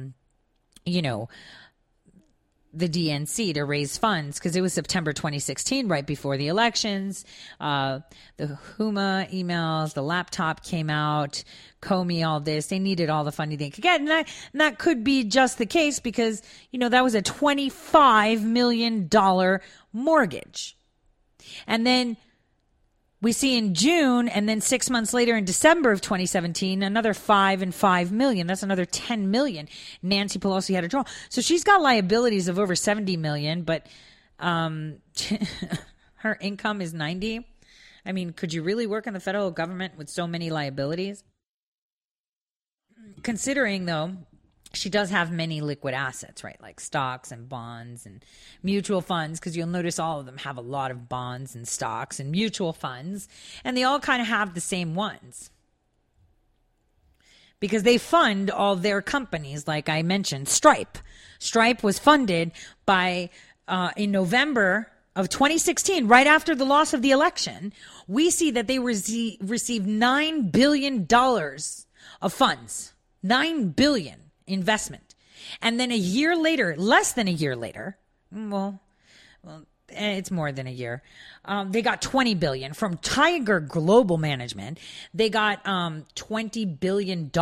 the DNC to raise funds, because it was September 2016, right before the elections. The Huma emails, the laptop came out, Comey, all this. They needed all the funding they could get. And that could be just the case because, that was a $25 million mortgage. And then we see in June, and then 6 months later in December of 2017, another $5 million. That's another $10 million. Nancy Pelosi had to draw. So she's got liabilities of over $70 million, but her income is $90. I mean, could you really work in the federal government with so many liabilities? Considering, though, she does have many liquid assets, right? Like stocks and bonds and mutual funds, because you'll notice all of them have a lot of bonds and stocks and mutual funds, and they all kind of have the same ones because they fund all their companies. Like I mentioned, Stripe was funded by, in November of 2016, right after the loss of the election, we see that they received $9 billion of funds, $9 billion investment. And then a year later, less than a year later, well, it's more than a year. They got $20 billion from Tiger Global Management. They got $20 billion.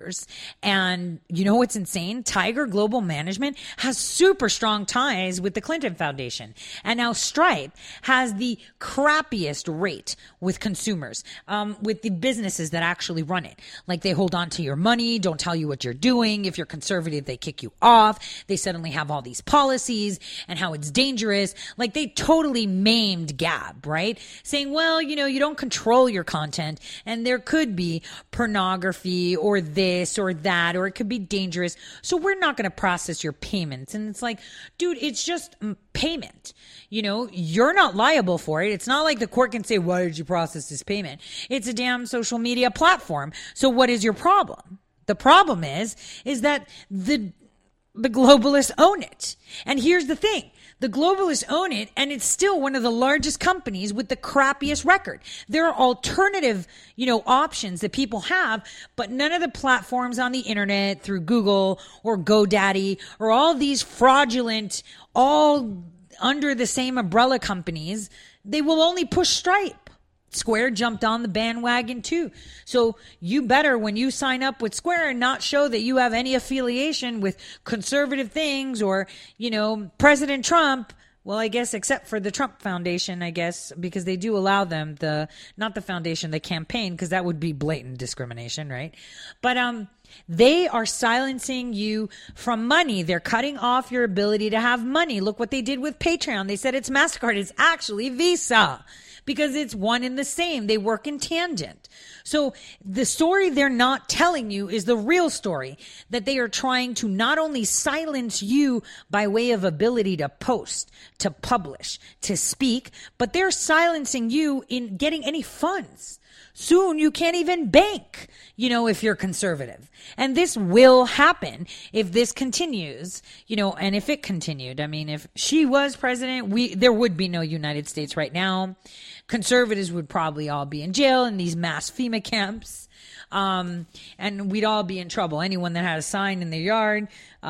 And you know what's insane? Tiger Global Management has super strong ties with the Clinton Foundation. And now Stripe has the crappiest rate with consumers, with the businesses that actually run it. Like, they hold on to your money, don't tell you what you're doing. If you're conservative, they kick you off. They suddenly have all these policies and how it's dangerous. Like, they totally maimed Gab, right? Saying, well, you know, you don't control your content and there could be pornography or this or that, or it could be dangerous. So we're not going to process your payments. And it's like, dude, it's just payment. You know, you're not liable for it. It's not like the court can say, why did you process this payment? It's a damn social media platform. So what is your problem? The problem is that the globalists own it. And here's the thing. The globalists own it, and it's still one of the largest companies with the crappiest record. There are alternative, you know, options that people have, but none of the platforms on the internet through Google or GoDaddy or all these fraudulent, all under the same umbrella companies, they will only push Stripe. Square jumped on the bandwagon too. So you better, when you sign up with Square, not show that you have any affiliation with conservative things or, you know, President Trump. Well, I guess except for the Trump Foundation, I guess, because they do allow them not the foundation, the campaign, because that would be blatant discrimination, right? But they are silencing you from money. They're cutting off your ability to have money. Look what they did with Patreon. They said it's MasterCard. It's actually Visa. Because it's one and the same. They work in tangent. So the story they're not telling you is the real story, that they are trying to not only silence you by way of ability to post, to publish, to speak, but they're silencing you in getting any funds. Soon you can't even bank, you know, if you're conservative. And this will happen if this continues, you know, and if it continued. I mean, if she was president, there would be no United States right now. Conservatives would probably all be in jail in these mass FEMA camps. And we'd all be in trouble. Anyone that had a sign in their yard,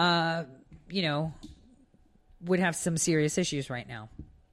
you know, would have some serious issues right now.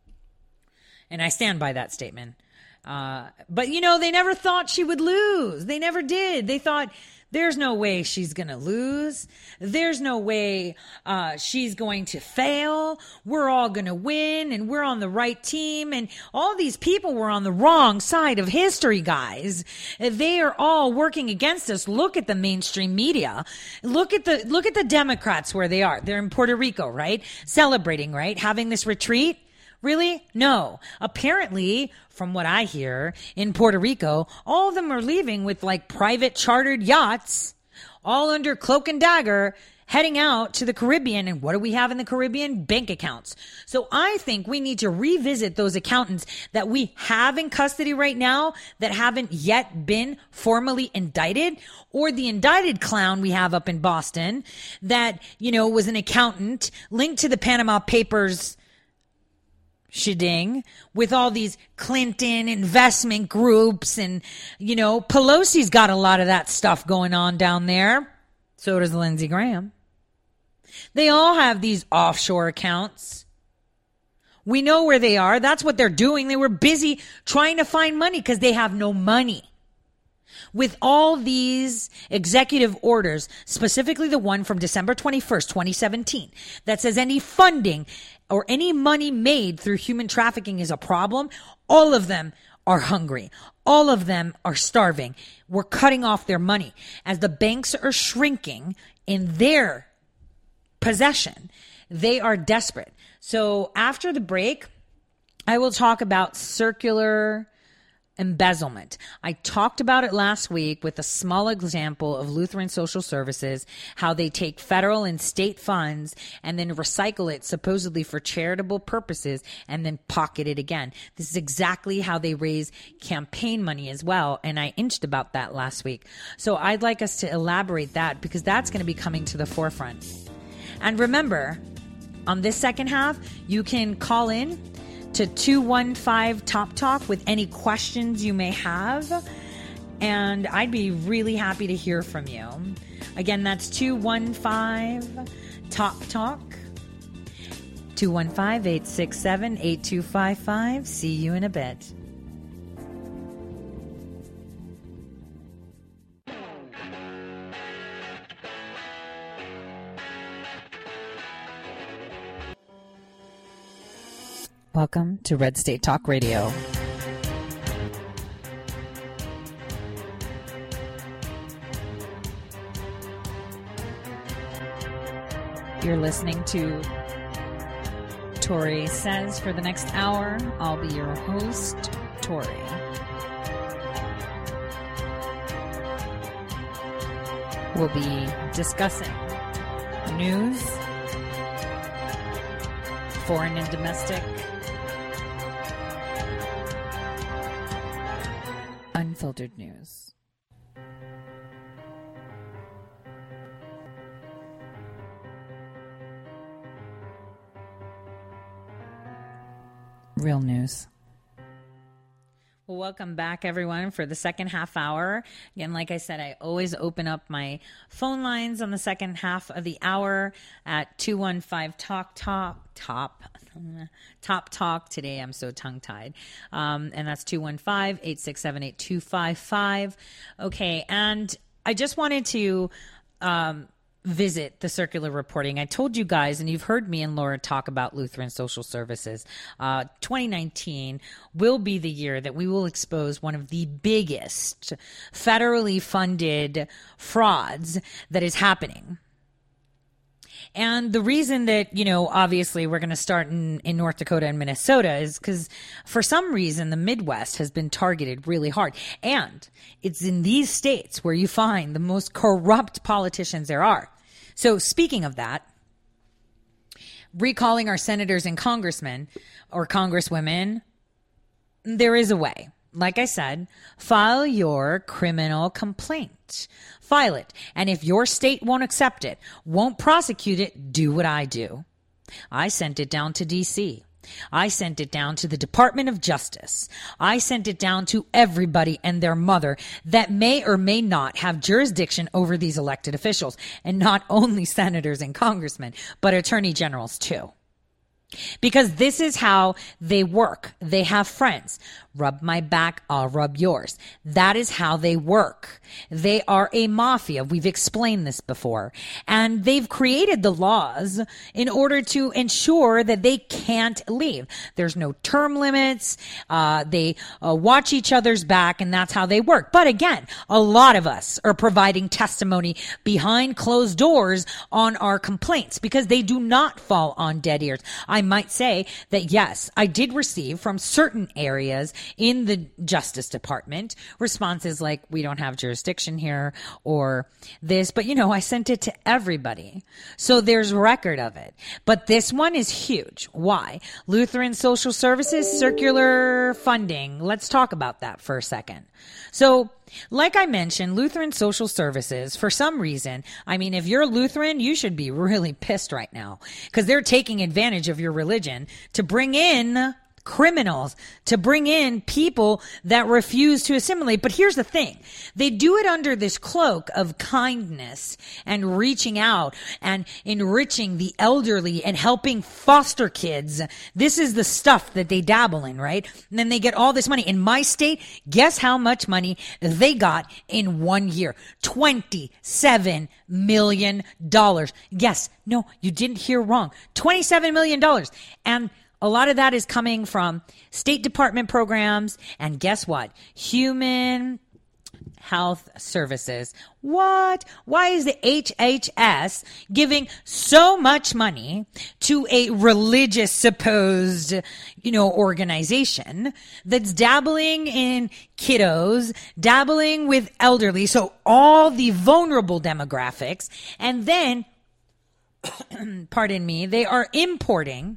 And I stand by that statement. But, you know, they never thought she would lose. They never did. They thought, there's no way she's going to lose. There's no way she's going to fail. We're all going to win, and we're on the right team. And all these people were on the wrong side of history, guys. They are all working against us. Look at the mainstream media. Look at the Democrats where they are. They're in Puerto Rico, right? Celebrating, right? Having this retreat. Really? No. Apparently, from what I hear, in Puerto Rico, all of them are leaving with like private chartered yachts, all under cloak and dagger, heading out to the Caribbean. And what do we have in the Caribbean? Bank accounts. So I think we need to revisit those accountants that we have in custody right now that haven't yet been formally indicted, or the indicted clown we have up in Boston that, you know, was an accountant linked to the Panama Papers sheding with all these Clinton investment groups. And, you know, Pelosi's got a lot of that stuff going on down there. So does Lindsey Graham. They all have these offshore accounts. We know where they are. That's what they're doing. They were busy trying to find money because they have no money. With all these executive orders, specifically the one from December 21st, 2017, that says any funding or any money made through human trafficking is a problem, all of them are hungry. All of them are starving. We're cutting off their money. As the banks are shrinking in their possession, they are desperate. So after the break, I will talk about circular embezzlement. I talked about it last week with a small example of Lutheran Social Services, how they take federal and state funds and then recycle it supposedly for charitable purposes and then pocket it again. This is exactly how they raise campaign money as well. And I inched about that last week. So I'd like us to elaborate that because that's going to be coming to the forefront. And remember, on this second half, you can call in to 215 Top Talk with any questions you may have. And I'd be really happy to hear from you. Again, that's 215 Top Talk. 215-867-8255. See you in a bit. Welcome to Red State Talk Radio. You're listening to Tori Says for the next hour. I'll be your host, Tori. We'll be discussing news, foreign and domestic, unfiltered news. Real news. Well, welcome back, everyone, for the second half hour. Again, like I said, I always open up my phone lines on the second half of the hour at 215 Top Talk. Today, I'm so tongue-tied. And that's 215-867-8255. Okay, and I just wanted to visit the circular reporting. I told you guys, and you've heard me and Laura talk about Lutheran Social Services. 2019 will be the year that we will expose one of the biggest federally funded frauds that is happening. And the reason that, obviously we're going to start in North Dakota and Minnesota is because for some reason the Midwest has been targeted really hard. And it's in these states where you find the most corrupt politicians there are. So speaking of that, recalling our senators and congressmen or congresswomen, there is a way. Like I said, file your criminal complaint. File it. And if your state won't accept it, won't prosecute it, do what I do. I sent it down to D.C. I sent it down to the Department of Justice. I sent it down to everybody and their mother that may or may not have jurisdiction over these elected officials. And not only senators and congressmen, but attorney generals too. Because this is how they work. They have friends. Rub my back, I'll rub yours. That is how they work. They are a mafia. We've explained this before. And they've created the laws in order to ensure that they can't leave. There's no term limits. They watch each other's back, and that's how they work. But again, a lot of us are providing testimony behind closed doors on our complaints because they do not fall on dead ears. I might say that, yes, I did receive from certain areas in the Justice Department responses like, we don't have jurisdiction here or this, but I sent it to everybody. So there's record of it. But this one is huge. Why? Lutheran Social Services circular funding. Let's talk about that for a second. So like I mentioned, Lutheran Social Services, for some reason, if you're Lutheran, you should be really pissed right now because they're taking advantage of your religion to bring in criminals, to bring in people that refuse to assimilate. But here's the thing. They do it under this cloak of kindness and reaching out and enriching the elderly and helping foster kids. This is the stuff that they dabble in, right? And then they get all this money. In my state, guess how much money they got in 1 year? $27 million. Yes. No, you didn't hear wrong. $27 million. And a lot of that is coming from State Department programs. And guess what? Human Health Services. What? Why is the HHS giving so much money to a religious supposed, organization that's dabbling in kiddos, dabbling with elderly, so all the vulnerable demographics, and then, pardon me, they are importing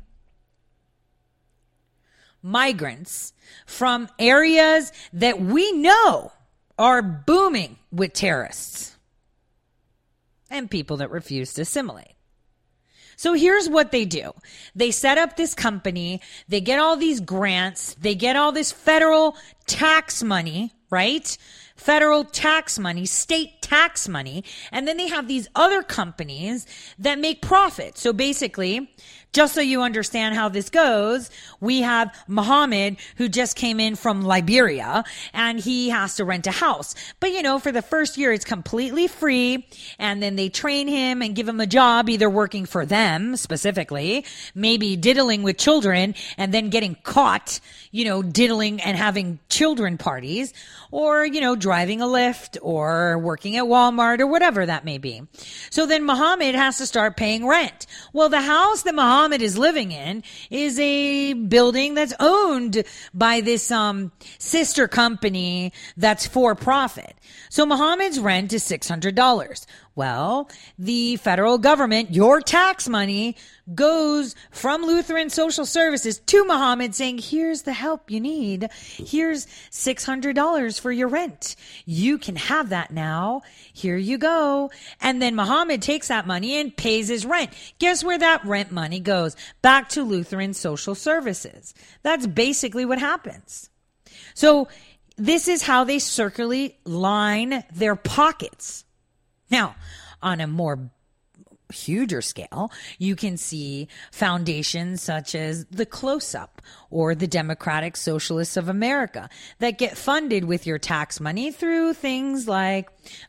migrants from areas that we know are booming with terrorists and people that refuse to assimilate. So here's what they do. They set up this company. They get all these grants. They get all this federal tax money, right? Federal tax money, state tax money. And then they have these other companies that make profit. So basically, just so you understand how this goes, we have Muhammad, who just came in from Liberia, and he has to rent a house. But, for the first year, it's completely free. And then they train him and give him a job, either working for them specifically, maybe diddling with children, and then getting caught, diddling and having children parties, or, driving a Lyft, or working at Walmart, or whatever that may be. So then Muhammad has to start paying rent. Well, the house that Muhammad is living in is a building that's owned by this sister company that's for profit. So Muhammad's rent is $600. Well, the federal government, your tax money, goes from Lutheran Social Services to Muhammad saying, here's the help you need. Here's $600 for your rent. You can have that now. Here you go. And then Muhammad takes that money and pays his rent. Guess where that rent money goes? Back to Lutheran Social Services. That's basically what happens. So this is how they circularly line their pockets. Now, on a more huger scale, you can see foundations such as the Close-Up or the Democratic Socialists of America that get funded with your tax money through things like,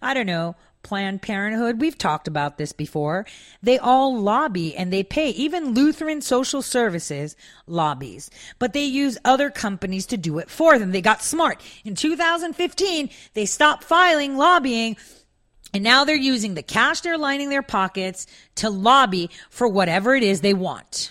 Planned Parenthood. We've talked about this before. They all lobby and they pay. Even Lutheran Social Services lobbies. But they use other companies to do it for them. They got smart. In 2015, they stopped filing lobbying. And now they're using the cash they're lining their pockets to lobby for whatever it is they want.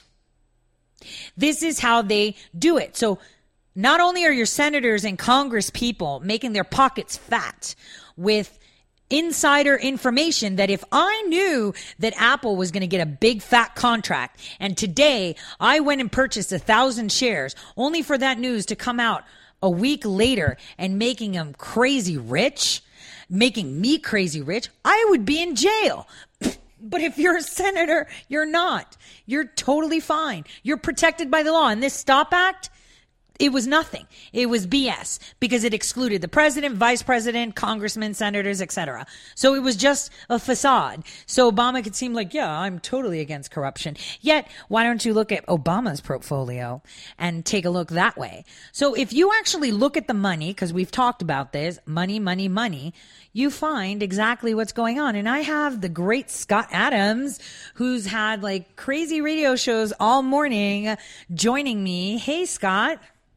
This is how they do it. So not only are your senators and Congress people making their pockets fat with insider information that if I knew that Apple was going to get a big fat contract and today I went and purchased 1,000 shares only for that news to come out a week later and making them crazy rich, making me crazy rich, I would be in jail. But if you're a senator, you're not. You're totally fine. You're protected by the law. And this STOP Act, it was nothing. It was BS because it excluded the president, vice president, congressmen, senators, etc. So it was just a facade. So Obama could seem like, yeah, I'm totally against corruption. Yet, why don't you look at Obama's portfolio and take a look that way? So if you actually look at the money, because we've talked about this, money, money, money, you find exactly what's going on. And I have the great Scott Adams, who's had like crazy radio shows all morning, joining me. Hey, Scott.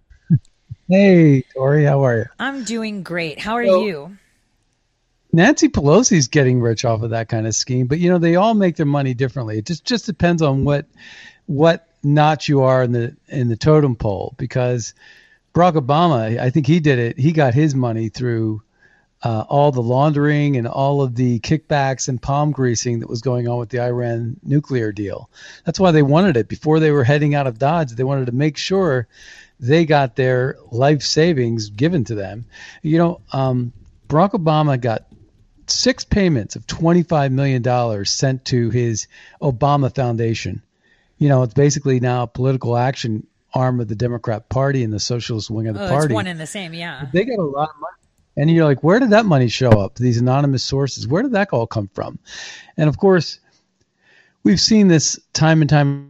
Hey, Tori, how are you? I'm doing great. How are you? Nancy Pelosi's getting rich off of that kind of scheme, but they all make their money differently. It just depends on what notch you are in the totem pole. Because Barack Obama, I think he did it. He got his money through all the laundering and all of the kickbacks and palm greasing that was going on with the Iran nuclear deal. That's why they wanted it. Before they were heading out of Dodge, they wanted to make sure they got their life savings given to them. Barack Obama got 6 payments of $25 million sent to his Obama Foundation. It's basically now a political action arm of the Democrat Party and the socialist wing of the party. It's one and the same, yeah. They got a lot of money. And you're like, where did that money show up? These anonymous sources, where did that all come from? And of course, we've seen this time and time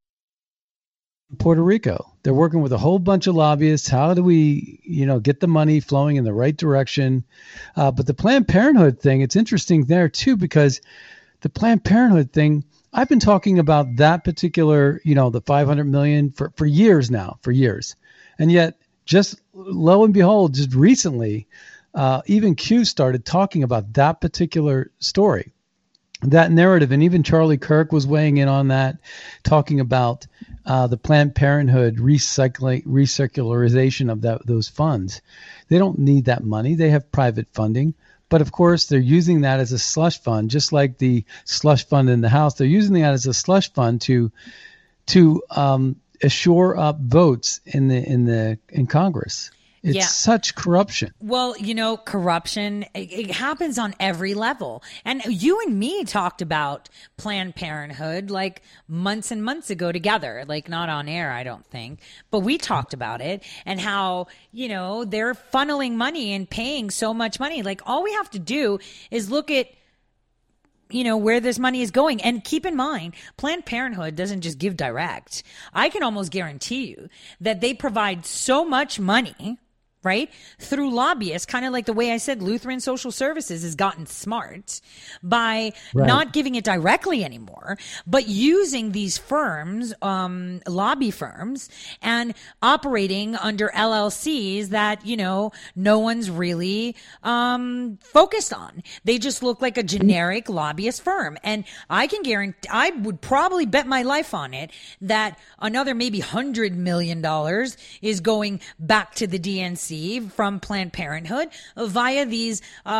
in Puerto Rico. They're working with a whole bunch of lobbyists. How do we, get the money flowing in the right direction? But the Planned Parenthood thing, it's interesting there too, because the Planned Parenthood thing, I've been talking about that particular, the $500 million for years now, And yet, just lo and behold, just recently, even Q started talking about that particular story, that narrative. And even Charlie Kirk was weighing in on that, talking about the Planned Parenthood recircularization of those funds. They don't need that money. They have private funding. But of course, they're using that as a slush fund, just like the slush fund in the House. They're using that as a slush fund to shore up votes in Congress. It's such corruption. Well, corruption, it happens on every level. And you and me talked about Planned Parenthood like months and months ago together, like not on air, I don't think, but we talked about it and how, they're funneling money and paying so much money. Like all we have to do is look at where this money is going. And keep in mind, Planned Parenthood doesn't just give direct. I can almost guarantee you that they provide so much money, right, through lobbyists, kind of like the way I said Lutheran Social Services has gotten smart by not giving it directly anymore, but using these firms, lobby firms, and operating under LLCs that, no one's really focused on. They just look like a generic lobbyist firm. And I can guarantee, I would probably bet my life on it that another maybe $100 million is going back to the DNC from Planned Parenthood via these,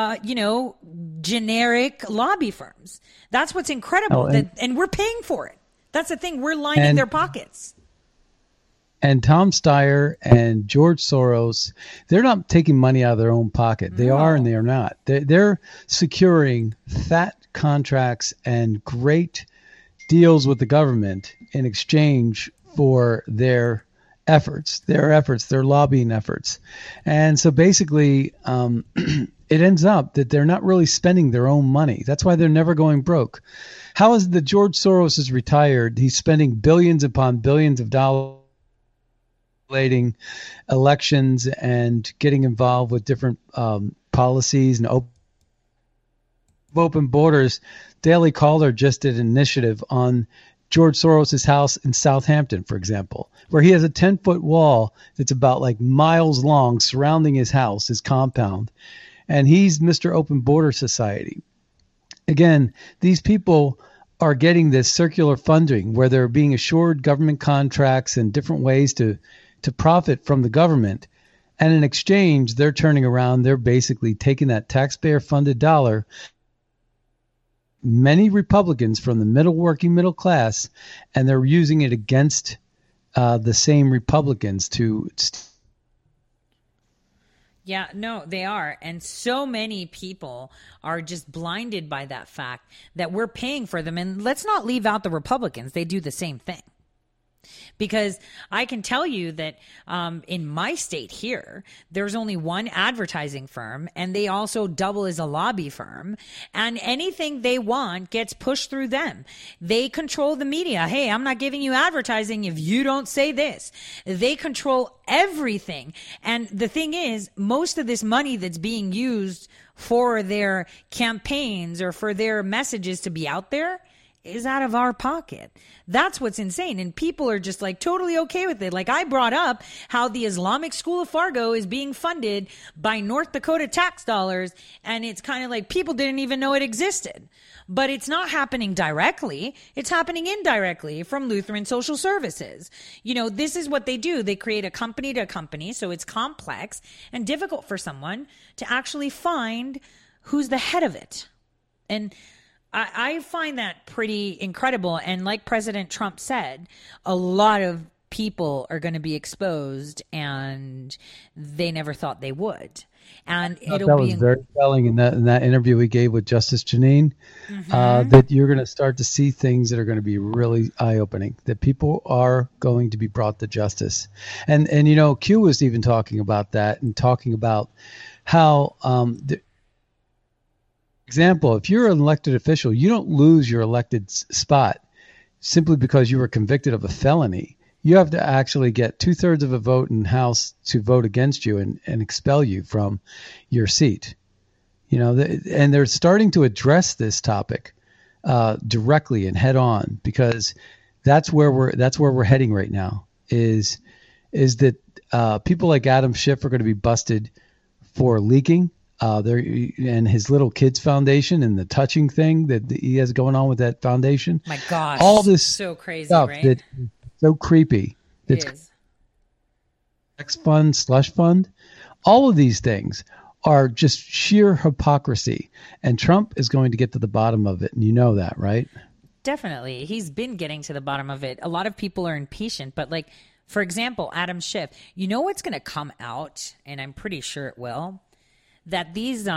generic lobby firms. That's what's incredible. And we're paying for it. That's the thing. We're lining their pockets. And Tom Steyer and George Soros, they're not taking money out of their own pocket. They are and they are not. They're securing fat contracts and great deals with the government in exchange for their lobbying efforts. And so basically, it ends up that they're not really spending their own money. That's why they're never going broke. How is it that George Soros is retired? He's spending billions upon billions of dollars elections and getting involved with different policies and open borders. Daily Caller just did an initiative on George Soros' house in Southampton, for example, where he has a 10-foot wall that's about like miles long surrounding his house, his compound. And he's Mr. Open Border Society. Again, these people are getting this circular funding where they're being assured government contracts and different ways to profit from the government. And in exchange, they're turning around. They're basically taking that taxpayer-funded dollar. Many Republicans from the working middle class, and they're using it against the same Republicans to. Yeah, no, they are. And so many people are just blinded by that fact that we're paying for them. And let's not leave out the Republicans. They do the same thing. Because I can tell you that in my state here, there's only one advertising firm, and they also double as a lobby firm. And anything they want gets pushed through them. They control the media. Hey, I'm not giving you advertising if you don't say this. They control everything. And the thing is, most of this money that's being used for their campaigns or for their messages to be out there is out of our pocket. That's what's insane. And people are just like totally okay with it. Like I brought up how the Islamic School of Fargo is being funded by North Dakota tax dollars. And it's kind of like people didn't even know it existed. But it's not happening directly. It's happening indirectly from Lutheran Social Services. This is what they do. They create a company to a company. So it's complex and difficult for someone to actually find who's the head of it. And I find that pretty incredible. And like President Trump said, a lot of people are going to be exposed, and they never thought they would. And that was very telling in that interview we gave with Justice Janine, that you're going to start to see things that are going to be really eye-opening, that people are going to be brought to justice. And Q was even talking about that and talking about how example, if you're an elected official, you don't lose your elected spot simply because you were convicted of a felony. You have to actually get 2/3 of a vote in House to vote against you and expel you from your seat. And they're starting to address this topic directly and head on, because that's where we're heading right now. Is that people like Adam Schiff are going to be busted for leaking. And his little kids foundation and the touching thing that he has going on with that foundation. My gosh, all this so crazy stuff right? That's so creepy. It's X fund, slush fund. All of these things are just sheer hypocrisy, and Trump is going to get to the bottom of it, and you know that, right? Definitely, he's been getting to the bottom of it. A lot of people are impatient, but like, For example, Adam Schiff, you know what's going to come out, and I'm pretty sure it will, that these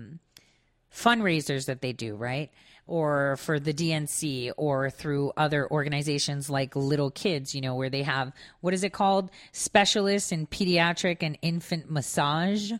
fundraisers that they do, right? Or for the DNC or through other organizations like Little Kids, you know, where they have, what is it called? Specialists in pediatric and infant massage.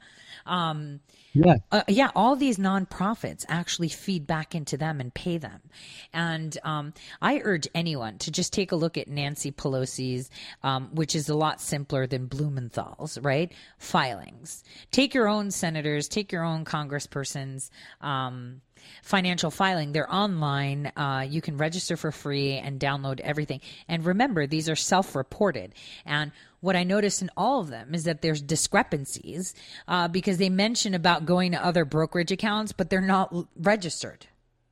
Yeah, all these nonprofits actually feed back into them and pay them. And I urge anyone to just take a look at Nancy Pelosi's, which is a lot simpler than Blumenthal's, right? Filings. Take your own senators, take your own congresspersons, financial filing. They're online. You can register for free and download everything. And remember, these are self-reported. And what I noticed in all of them is that there's discrepancies because they mention about going to other brokerage accounts, but they're not registered.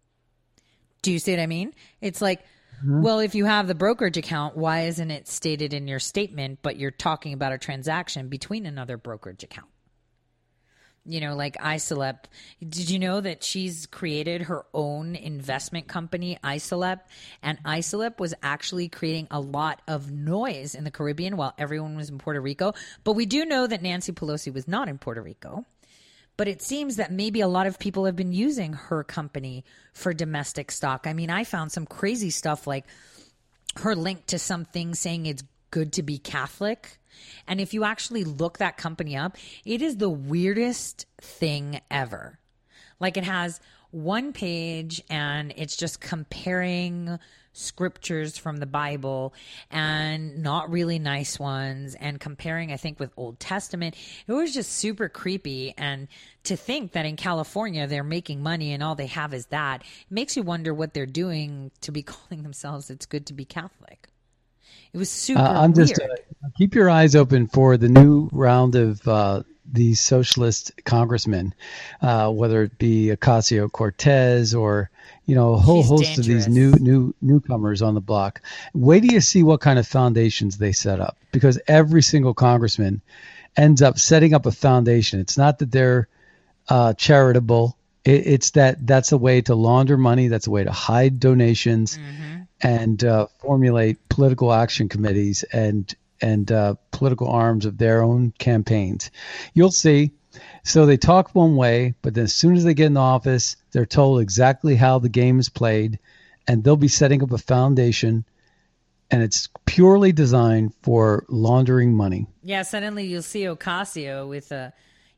Do you see what I mean? It's like, well, if you have the brokerage account, why isn't it stated in your statement, but you're talking about a transaction between another brokerage account? You know, like Isolep. Did you know that she's created her own investment company, Isolep? And Isolep was actually creating a lot of noise in the Caribbean while everyone was in Puerto Rico. But we do know that Nancy Pelosi was not in Puerto Rico. But it seems that maybe a lot of people have been using her company for domestic stock. I mean, I found some crazy stuff like her link to something saying it's good to be Catholic. And if you actually look that company up, it is the weirdest thing ever. Like, it has one page and it's just comparing scriptures from the Bible and not really nice ones and comparing, I think, with Old Testament. It was just super creepy. And to think that in California they're making money and all they have is that, it makes you wonder what they're doing to be calling themselves It's Good to Be Catholic. It was super weird. Keep your eyes open for the new round of these socialist congressmen, whether it be Ocasio-Cortez or, you know, a whole host of these newcomers on the block. Wait till you see what kind of foundations they set up, because every single congressman ends up setting up a foundation. It's not that they're charitable. It's that's a way to launder money. That's a way to hide donations. And formulate political action committees and political arms of their own campaigns. You'll see. So they talk one way, but then as soon as they get in the office, they're told exactly how the game is played, and they'll be setting up a foundation, and it's purely designed for laundering money. Yeah, suddenly you'll see Ocasio with a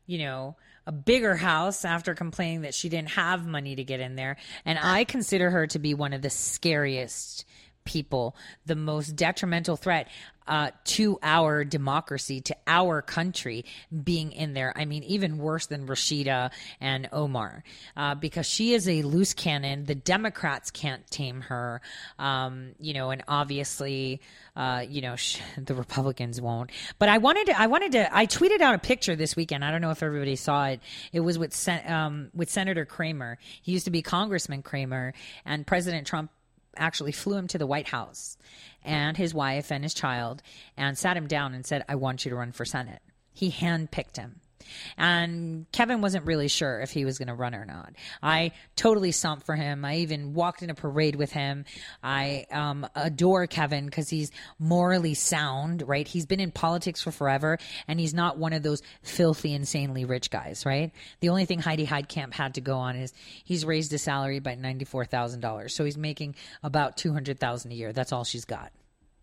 bigger house after complaining that she didn't have money to get in there. And I consider her to be one of the scariest people, the most detrimental threat to our democracy, to our country being in there. I mean, even worse than Rashida and Omar, because she is a loose cannon. The Democrats can't tame her, and obviously, the Republicans won't. But I tweeted out a picture this weekend. I don't know if everybody saw it. It was with Senator Kramer. He used to be Congressman Kramer, and President Trump actually flew him to the White House and his wife and his child and sat him down and said, I want you to run for Senate. He handpicked him. And Kevin wasn't really sure if he was going to run or not. I totally stumped for him. I even walked in a parade with him. I adore Kevin because he's morally sound, right? He's been in politics for forever, and he's not one of those filthy, insanely rich guys, right? The only thing Heidi Heitkamp had to go on is he's raised his salary by $94,000. So he's making about $200,000 a year. That's all she's got.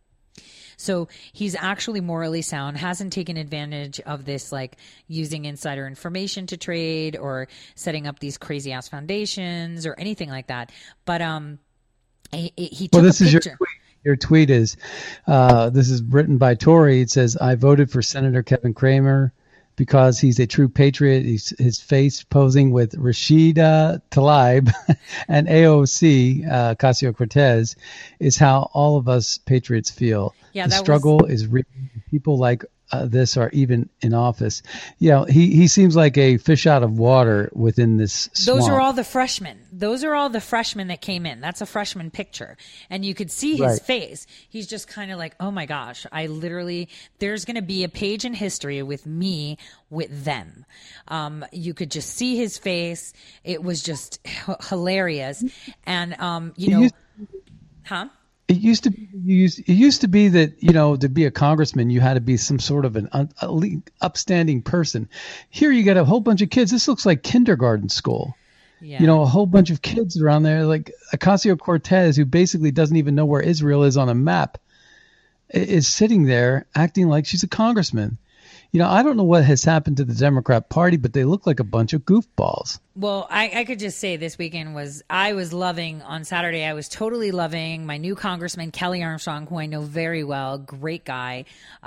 So he's actually morally sound, hasn't taken advantage of this, like using insider information to trade or setting up these crazy ass foundations or anything like that. But he took a picture. Is your tweet is, this is written by Tori. It says, I voted for Senator Kevin Kramer because he's a true patriot. His face posing with Rashida Tlaib and AOC, Ocasio-Cortez, is how all of us patriots feel. Yeah, the struggle is real. People like this are even in office. Yeah, he seems like a fish out of water within this swamp. Those are all the freshmen. Those are all the freshmen that came in. That's a freshman picture. And you could see his face. He's just kind of like, oh my gosh, there's going to be a page in history with me with them. You could just see his face. It was just hilarious. And, It used to be that, to be a congressman, you had to be some sort of an upstanding person. Here you got a whole bunch of kids. This looks like kindergarten school. Yeah. A whole bunch of kids around there, like Ocasio-Cortez, who basically doesn't even know where Israel is on a map, is sitting there acting like she's a congressman. I don't know what has happened to the Democrat Party, but they look like a bunch of goofballs. Well, I could just say this weekend I was loving, on Saturday, I was totally loving my new congressman, Kelly Armstrong, who I know very well, great guy.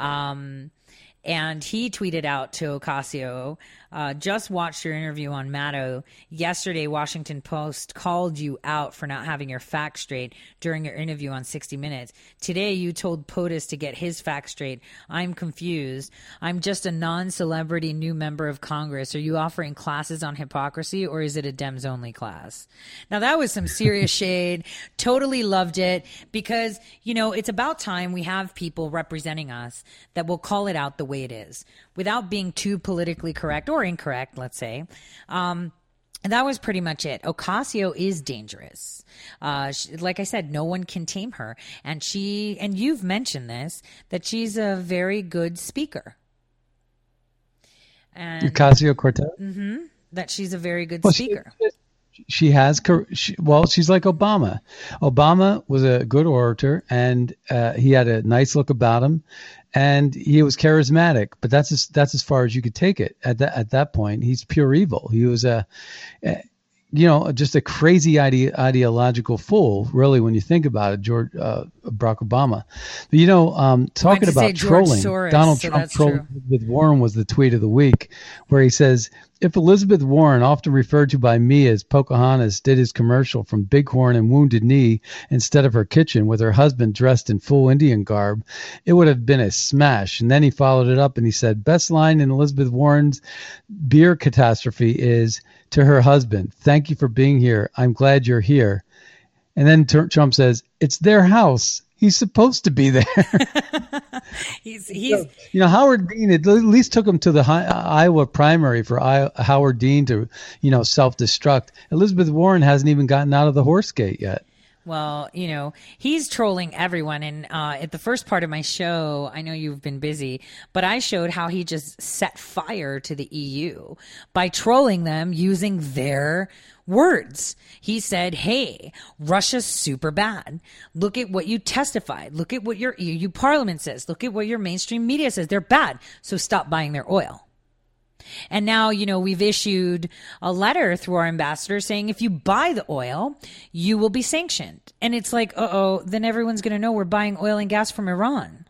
And he tweeted out to Ocasio, just watched your interview on Maddow. Yesterday, Washington Post called you out for not having your facts straight during your interview on 60 Minutes. Today, you told POTUS to get his facts straight. I'm confused. I'm just a non-celebrity new member of Congress. Are you offering classes on hypocrisy, or is it a Dems only class? Now, that was some serious shade. Totally loved it because, it's about time we have people representing us that will call it out the way it is without being too politically correct or incorrect, let's say. And that was pretty much it. Ocasio is dangerous. Like I said, no one can tame her. And you've mentioned this, that she's a very good speaker. And Ocasio-Cortez? Mm-hmm. That she's a very good speaker. She's like Obama. Obama was a good orator, and he had a nice look about him, and he was charismatic. But that's as far as you could take it. At that point, he's pure evil. He was just a crazy ideological fool, really, when you think about it, Barack Obama. But, talking about trolling, Soros, Donald Trump trolling Elizabeth Warren was the tweet of the week, where he says, if Elizabeth Warren, often referred to by me as Pocahontas, did his commercial from Bighorn and Wounded Knee instead of her kitchen with her husband dressed in full Indian garb, it would have been a smash. And then he followed it up and he said, best line in Elizabeth Warren's beer catastrophe is, to her husband, thank you for being here. I'm glad you're here. And then Trump says, it's their house. He's supposed to be there. he's Howard Dean at least took him to the Iowa primary for Howard Dean to, self-destruct. Elizabeth Warren hasn't even gotten out of the horse gate yet. Well, he's trolling everyone. And at the first part of my show, I know you've been busy, but I showed how he just set fire to the EU by trolling them using their words. He said, hey, Russia's super bad. Look at what you testified. Look at what your EU parliament says. Look at what your mainstream media says. They're bad. So stop buying their oil. And now, we've issued a letter through our ambassador saying if you buy the oil, you will be sanctioned. And it's like, then everyone's going to know we're buying oil and gas from Iran.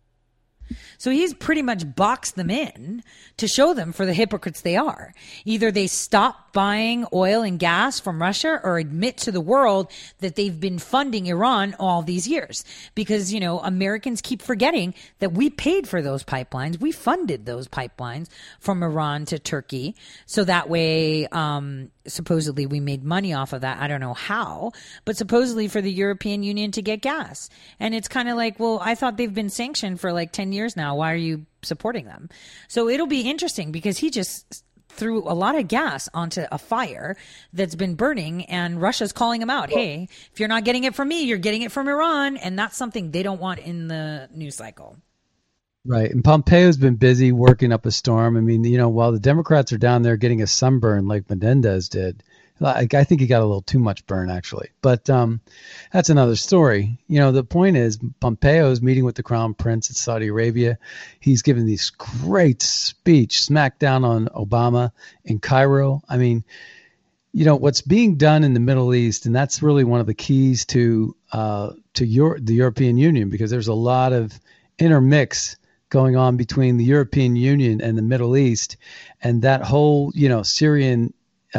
So he's pretty much boxed them in to show them for the hypocrites they are. Either they stop buying oil and gas from Russia or admit to the world that they've been funding Iran all these years. Because, Americans keep forgetting that we paid for those pipelines. We funded those pipelines from Iran to Turkey. So that way, supposedly we made money off of that. I don't know how, but supposedly for the European Union to get gas. And it's kind of like, well, I thought they've been sanctioned for like 10 years now. Why are you supporting them? So it'll be interesting because he just threw a lot of gas onto a fire that's been burning, and Russia's calling him out. Hey, if you're not getting it from me, you're getting it from Iran. And that's something they don't want in the news cycle. Right. And Pompeo's been busy working up a storm. I mean, while the Democrats are down there getting a sunburn like Menendez did, I think he got a little too much burn, actually. But that's another story. The point is Pompeo is meeting with the Crown Prince of Saudi Arabia. He's giving this great speech, smack down on Obama in Cairo. I mean, what's being done in the Middle East, and that's really one of the keys to the European Union, because there's a lot of intermix going on between the European Union and the Middle East, and that whole, Syrian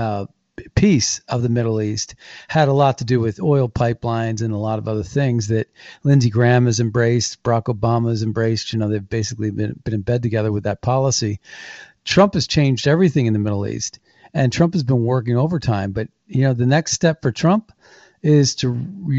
piece of the Middle East had a lot to do with oil pipelines and a lot of other things that Lindsey Graham has embraced, Barack Obama has embraced. They've basically been in bed together with that policy. Trump has changed everything in the Middle East, and Trump has been working overtime. But, the next step for Trump is to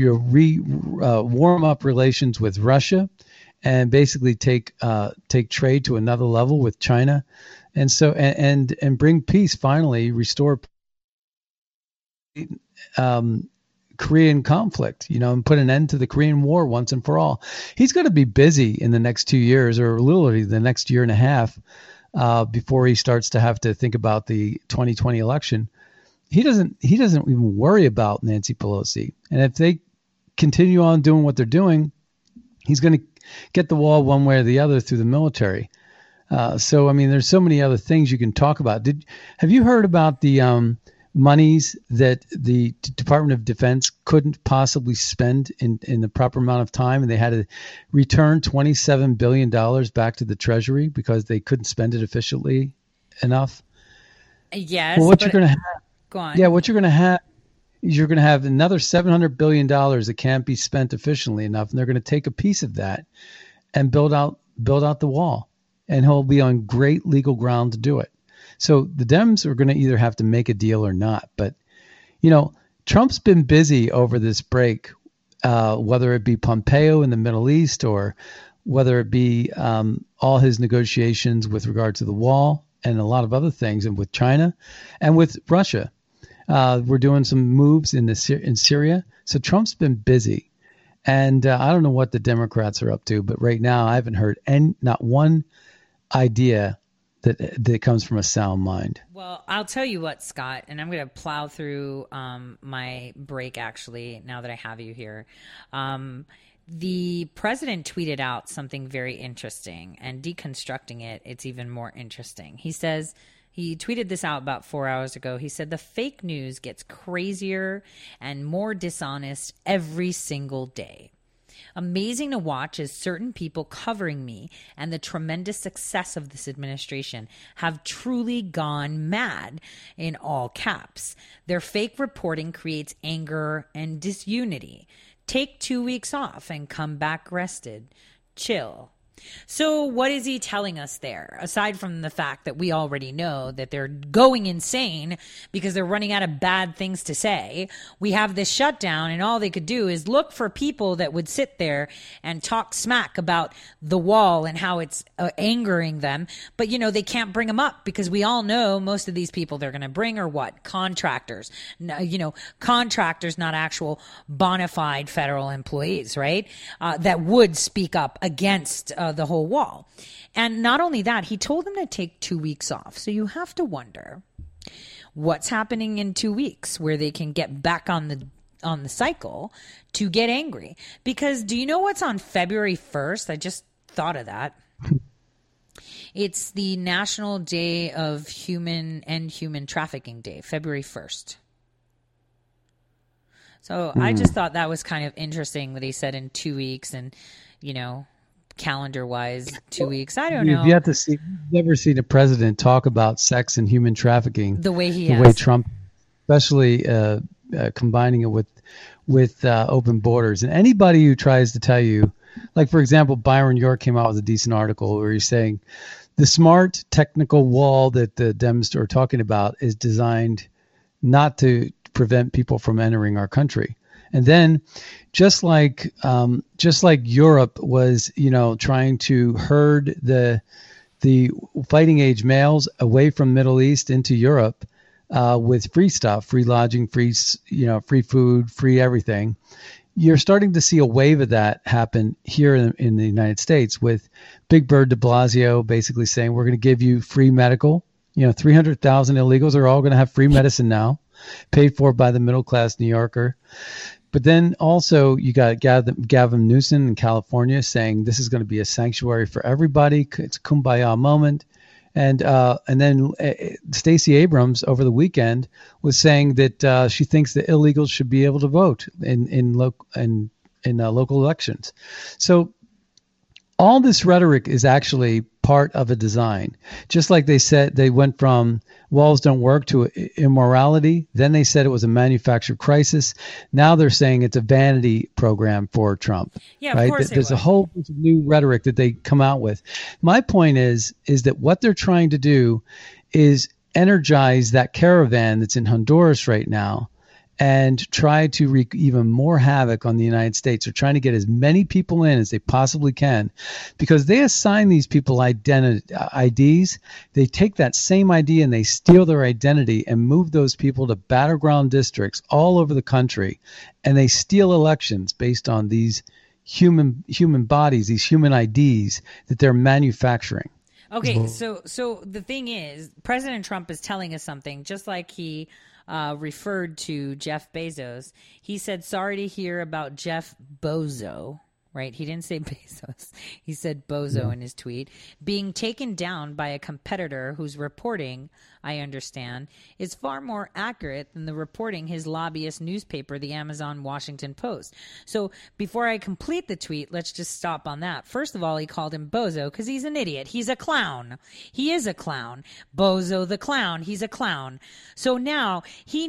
warm up relations with Russia and basically take trade to another level with China, and so and bring peace, finally restore Korean conflict, and put an end to the Korean War once and for all. He's going to be busy in the next 2 years, or literally the next year and a half, before he starts to have to think about the 2020 election. He doesn't even worry about Nancy Pelosi. And if they continue on doing what they're doing, he's going to get the wall one way or the other through the military. So, I mean, there's so many other things you can talk about. Have you heard about the monies that the Department of Defense couldn't possibly spend in the proper amount of time, and they had to return $27 billion back to the Treasury because they couldn't spend it efficiently enough? Yes. Well, what you're going to have? Go on. Yeah, what you're going to have is you're going to have another $700 billion that can't be spent efficiently enough, and they're going to take a piece of that and build out the wall, and he'll be on great legal ground to do it. So the Dems are going to either have to make a deal or not. But, Trump's been busy over this break, whether it be Pompeo in the Middle East or whether it be all his negotiations with regard to the wall and a lot of other things, and with China and with Russia. We're doing some moves in Syria. So Trump's been busy. And I don't know what the Democrats are up to, but right now I haven't heard not one idea that comes from a sound mind. Well, I'll tell you what, Scott, and I'm going to plow through my break, actually, now that I have you here. The president tweeted out something very interesting, and deconstructing it, it's even more interesting. He tweeted this out about 4 hours ago. He said, the fake news gets crazier and more dishonest every single day. Amazing to watch as certain people covering me and the tremendous success of this administration have truly gone mad, in all caps. Their fake reporting creates anger and disunity. Take 2 weeks off and come back rested. Chill. So what is he telling us there? Aside from the fact that we already know that they're going insane because they're running out of bad things to say, we have this shutdown, and all they could do is look for people that would sit there and talk smack about the wall and how it's angering them. But, they can't bring them up because we all know most of these people they're going to bring are what? Contractors. Contractors, not actual bona fide federal employees, right? That would speak up against the whole wall. And not only that, he told them to take 2 weeks off. So you have to wonder what's happening in 2 weeks where they can get back on the cycle to get angry. Because do you know what's on February 1st? I just thought of that. It's the National Day of Human Trafficking Day, February 1st. So I just thought that was kind of interesting that he said in 2 weeks, and, calendar-wise, 2 weeks. I don't know. You've never seen a president talk about sex and human trafficking the way way Trump, especially combining it with open borders. And anybody who tries to tell you, like, for example, Byron York came out with a decent article where he's saying the smart technical wall that the Dems are talking about is designed not to prevent people from entering our country. And then just like Europe was, trying to herd the fighting age males away from Middle East into Europe with free stuff, free lodging, free food, free everything. You're starting to see a wave of that happen here in the United States, with Big Bird de Blasio basically saying, we're going to give you free medical. 300,000 illegals are all going to have free medicine now, paid for by the middle-class New Yorker. But then also you got Gavin Newsom in California saying this is going to be a sanctuary for everybody. It's a kumbaya moment. And then Stacey Abrams over the weekend was saying that she thinks that illegals should be able to vote in local elections. So all this rhetoric is actually part of a design. Just like they said they went from walls don't work to immorality. Then they said it was a manufactured crisis. Now they're saying it's a vanity program for Trump. Yeah, right? Of course There's a whole bunch of new rhetoric that they come out with. My point is that what they're trying to do is energize that caravan that's in Honduras right now and try to wreak even more havoc on the United States. They're trying to get as many people in as they possibly can, because they assign these people IDs. They take that same ID and they steal their identity and move those people to battleground districts all over the country, and they steal elections based on these human bodies, these human IDs that they're manufacturing. Okay, so the thing is, President Trump is telling us something, just like he referred to Jeff Bezos. He said, sorry to hear about Jeff Bozo, right? He didn't say Bezos. He said Bozo in his tweet, being taken down by a competitor whose reporting, I understand, is far more accurate than the reporting his lobbyist newspaper, the Amazon Washington Post. So before I complete the tweet, let's just stop on that. First of all, he called him Bozo because he's an idiot. He's a clown. He is a clown. Bozo the clown. He's a clown. So now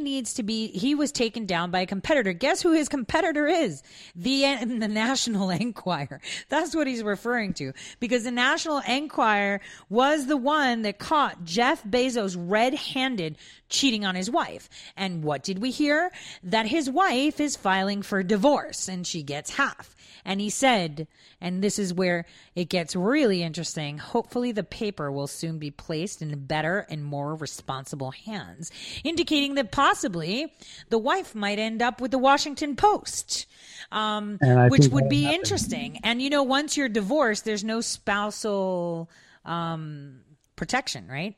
he was taken down by a competitor. Guess who his competitor is? The National Enquirer. That's what he's referring to, because the National Enquirer was the one that caught Jeff Bezos red-handed cheating on his wife. And what did we hear? That his wife is filing for divorce and she gets half. And he said, and this is where it gets really interesting, hopefully the paper will soon be placed in better and more responsible hands, indicating that possibly the wife might end up with the Washington Post, which would be interesting. And, once you're divorced, there's no spousal protection, right?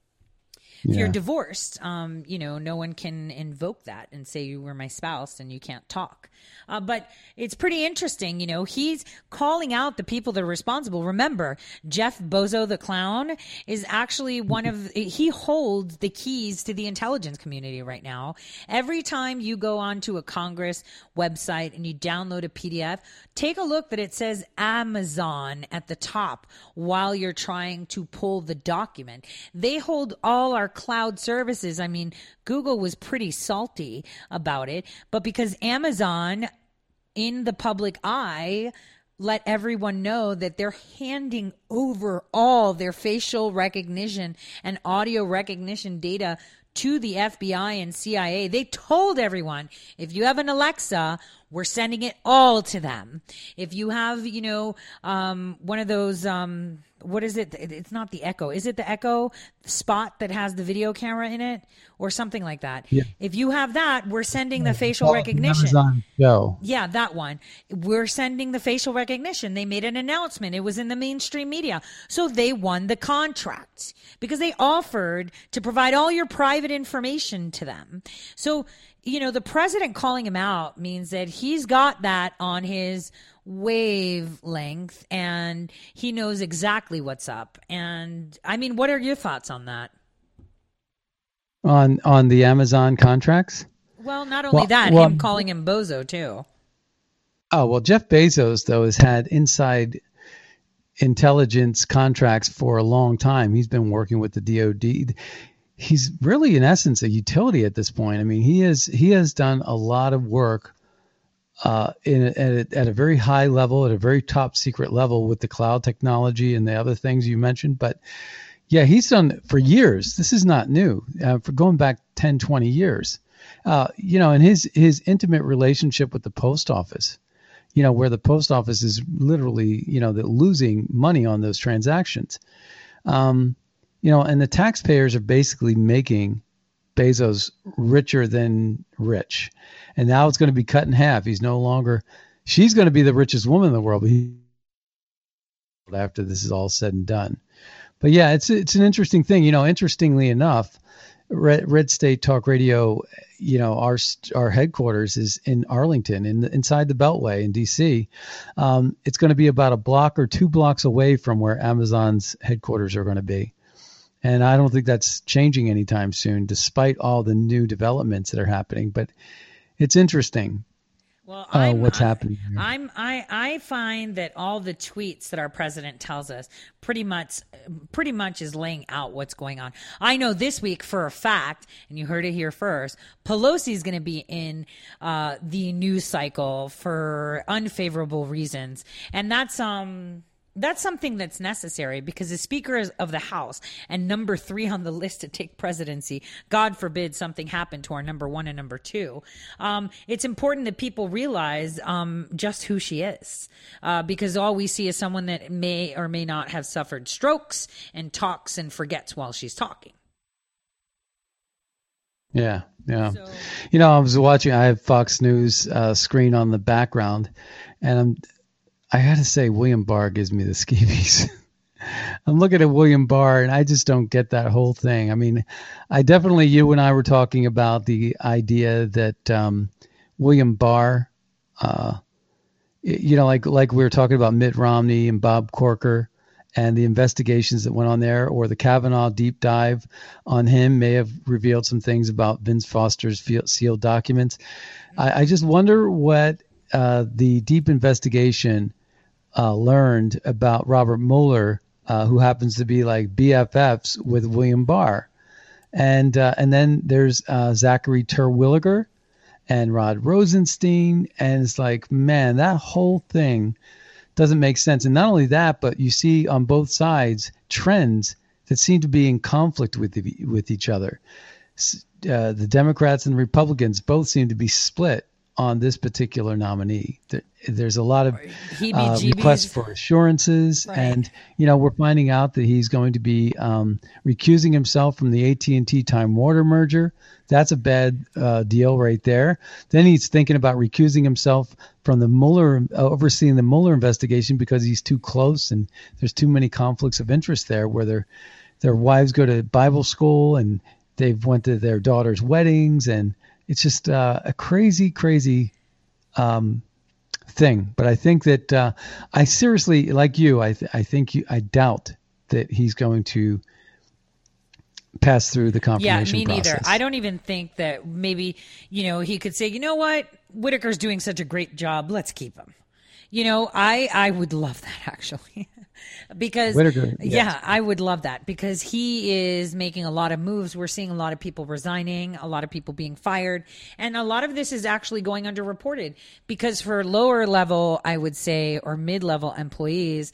If you're divorced, no one can invoke that and say you were my spouse and you can't talk. But it's pretty interesting. He's calling out the people that are responsible. Remember, Jeff Bozo the clown is actually he holds the keys to the intelligence community right now. Every time you go onto a Congress website and you download a PDF, take a look that it says Amazon at the top while you're trying to pull the document. They hold all our cloud services. I mean, Google was pretty salty about it, but because Amazon in the public eye let everyone know that they're handing over all their facial recognition and audio recognition data to the FBI and CIA. They told everyone, if you have an Alexa, we're sending it all to them. If you have, one of those, what is it? It's not the Echo. Is it the Echo Spot that has the video camera in it or something like that? Yeah. If you have that, we're sending the facial recognition. Amazon Go. Yeah, that one. We're sending the facial recognition. They made an announcement. It was in the mainstream media. So they won the contract because they offered to provide all your private information to them. So, the president calling him out means that he's got that on his wavelength and he knows exactly what's up. And I mean, what are your thoughts on that? On the Amazon contracts? Well, not only him calling him Bozo too. Oh, well, Jeff Bezos, though, has had inside intelligence contracts for a long time. He's been working with the DOD. He's really, in essence, a utility at this point. I mean, he has done a lot of work at a very high level, at a very top secret level with the cloud technology and the other things you mentioned. But yeah, he's done it for years. This is not new, for going back 10, 20 years. And his intimate relationship with the post office, where the post office is literally, losing money on those transactions. And the taxpayers are basically making Bezos richer than rich. And now it's going to be cut in half. She's going to be the richest woman in the world after this is all said and done. But yeah, it's an interesting thing. Interestingly enough, Red State Talk Radio, our headquarters is in Arlington, inside the Beltway in DC. It's going to be about a block or 2 blocks away from where Amazon's headquarters are going to be. And I don't think that's changing anytime soon, despite all the new developments that are happening. But it's interesting. Well, what's happening here. I find that all the tweets that our president tells us pretty much is laying out what's going on. I know this week for a fact, and you heard it here first, Pelosi is going to be in the news cycle for unfavorable reasons, and that's That's something that's necessary because the Speaker of the House and number 3 on the list to take presidency, God forbid something happened to our number 1 and number 2. It's important that people realize just who she is because all we see is someone that may or may not have suffered strokes and talks and forgets while she's talking. Yeah. So, I was watching, I have Fox News screen on the background, and I got to say, William Barr gives me the skeevies. I'm looking at William Barr, and I just don't get that whole thing. I mean, you and I were talking about the idea that William Barr, like we were talking about Mitt Romney and Bob Corker and the investigations that went on there, or the Kavanaugh deep dive on him may have revealed some things about Vince Foster's sealed documents. I just wonder what the deep investigation learned about Robert Mueller, who happens to be like BFFs with William Barr. And then there's Zachary Terwilliger and Rod Rosenstein. And it's like, man, that whole thing doesn't make sense. And not only that, but you see on both sides trends that seem to be in conflict with each other. The Democrats and the Republicans both seem to be split on this particular nominee. There's a lot of requests for assurances, right. And we're finding out that he's going to be recusing himself from the AT&T Time Warner merger. That's a bad deal right there. Then he's thinking about recusing himself from the Mueller, overseeing the Mueller investigation because he's too close and there's too many conflicts of interest there, where their wives go to Bible school and they've went to their daughter's weddings, and it's just a crazy thing. But I think that I seriously, like you, I doubt that he's going to pass through the confirmation process. Yeah, me neither. I don't even think that maybe, he could say, you know what, Whitaker's doing such a great job, let's keep him. I would love that, actually. Because Whitaker, yes. I would love that because he is making a lot of moves. We're seeing a lot of people resigning, a lot of people being fired, and a lot of this is actually going underreported because for lower level, I would say, or mid-level employees,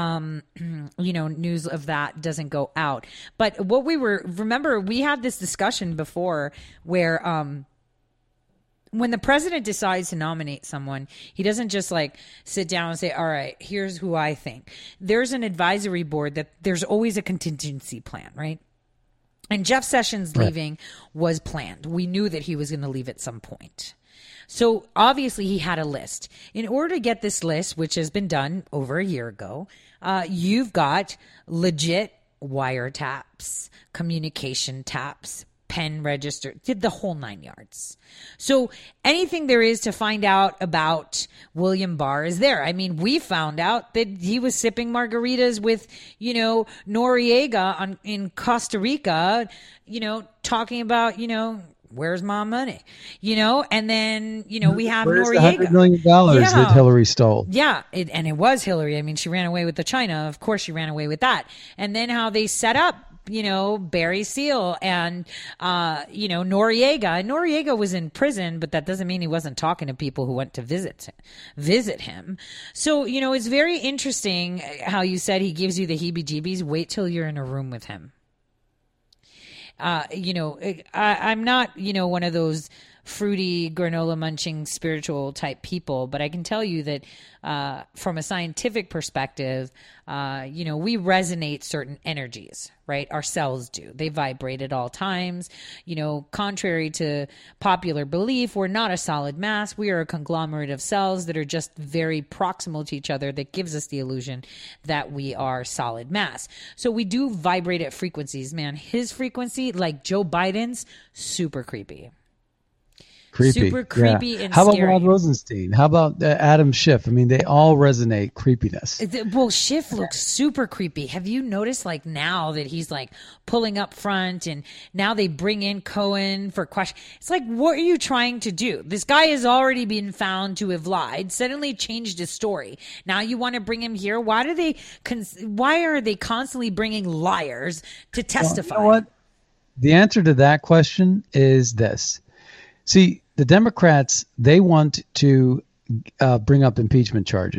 news of that doesn't go out. But remember, we had this discussion before where, when the president decides to nominate someone, he doesn't just sit down and say, all right, here's who I think. There's an advisory board that there's always a contingency plan, right? And Jeff Sessions leaving was planned. We knew that he was going to leave at some point. So obviously he had a list. In order to get this list, which has been done over a year ago, you've got legit wiretaps, communication taps, pen register, did the whole 9 yards. So anything there is to find out about William Barr is there. I mean, we found out that he was sipping margaritas with, Noriega in Costa Rica, talking about, where's my money? And then, we have Noriega. $100 million that Hillary stole. Yeah. And it was Hillary. I mean, she ran away with the China. Of course she ran away with that. And then how they set up, Barry Seal and, Noriega. Noriega was in prison, but that doesn't mean he wasn't talking to people who went to visit him. So, it's very interesting how you said he gives you the heebie-jeebies. Wait till you're in a room with him. I'm not, one of those fruity granola munching spiritual type people, but I can tell you that from a scientific perspective, we resonate certain energies, right? Our cells do. They vibrate at all times. Contrary to popular belief, we're not a solid mass. We are a conglomerate of cells that are just very proximal to each other that gives us the illusion that we are solid mass. So we do vibrate at frequencies, man. His frequency, like Joe Biden's, super creepy. Super creepy and How scary. about Rod Rosenstein? How about Adam Schiff? I mean, they all resonate creepiness. Well, Schiff looks super creepy. Have you noticed now that he's pulling up front and now they bring in Cohen for questions? It's what are you trying to do? This guy has already been found to have lied, suddenly changed his story. Now you want to bring him here? Why are they constantly bringing liars to testify? Well, you know what? The answer to that question is this. See, the Democrats, they want to bring up impeachment charges,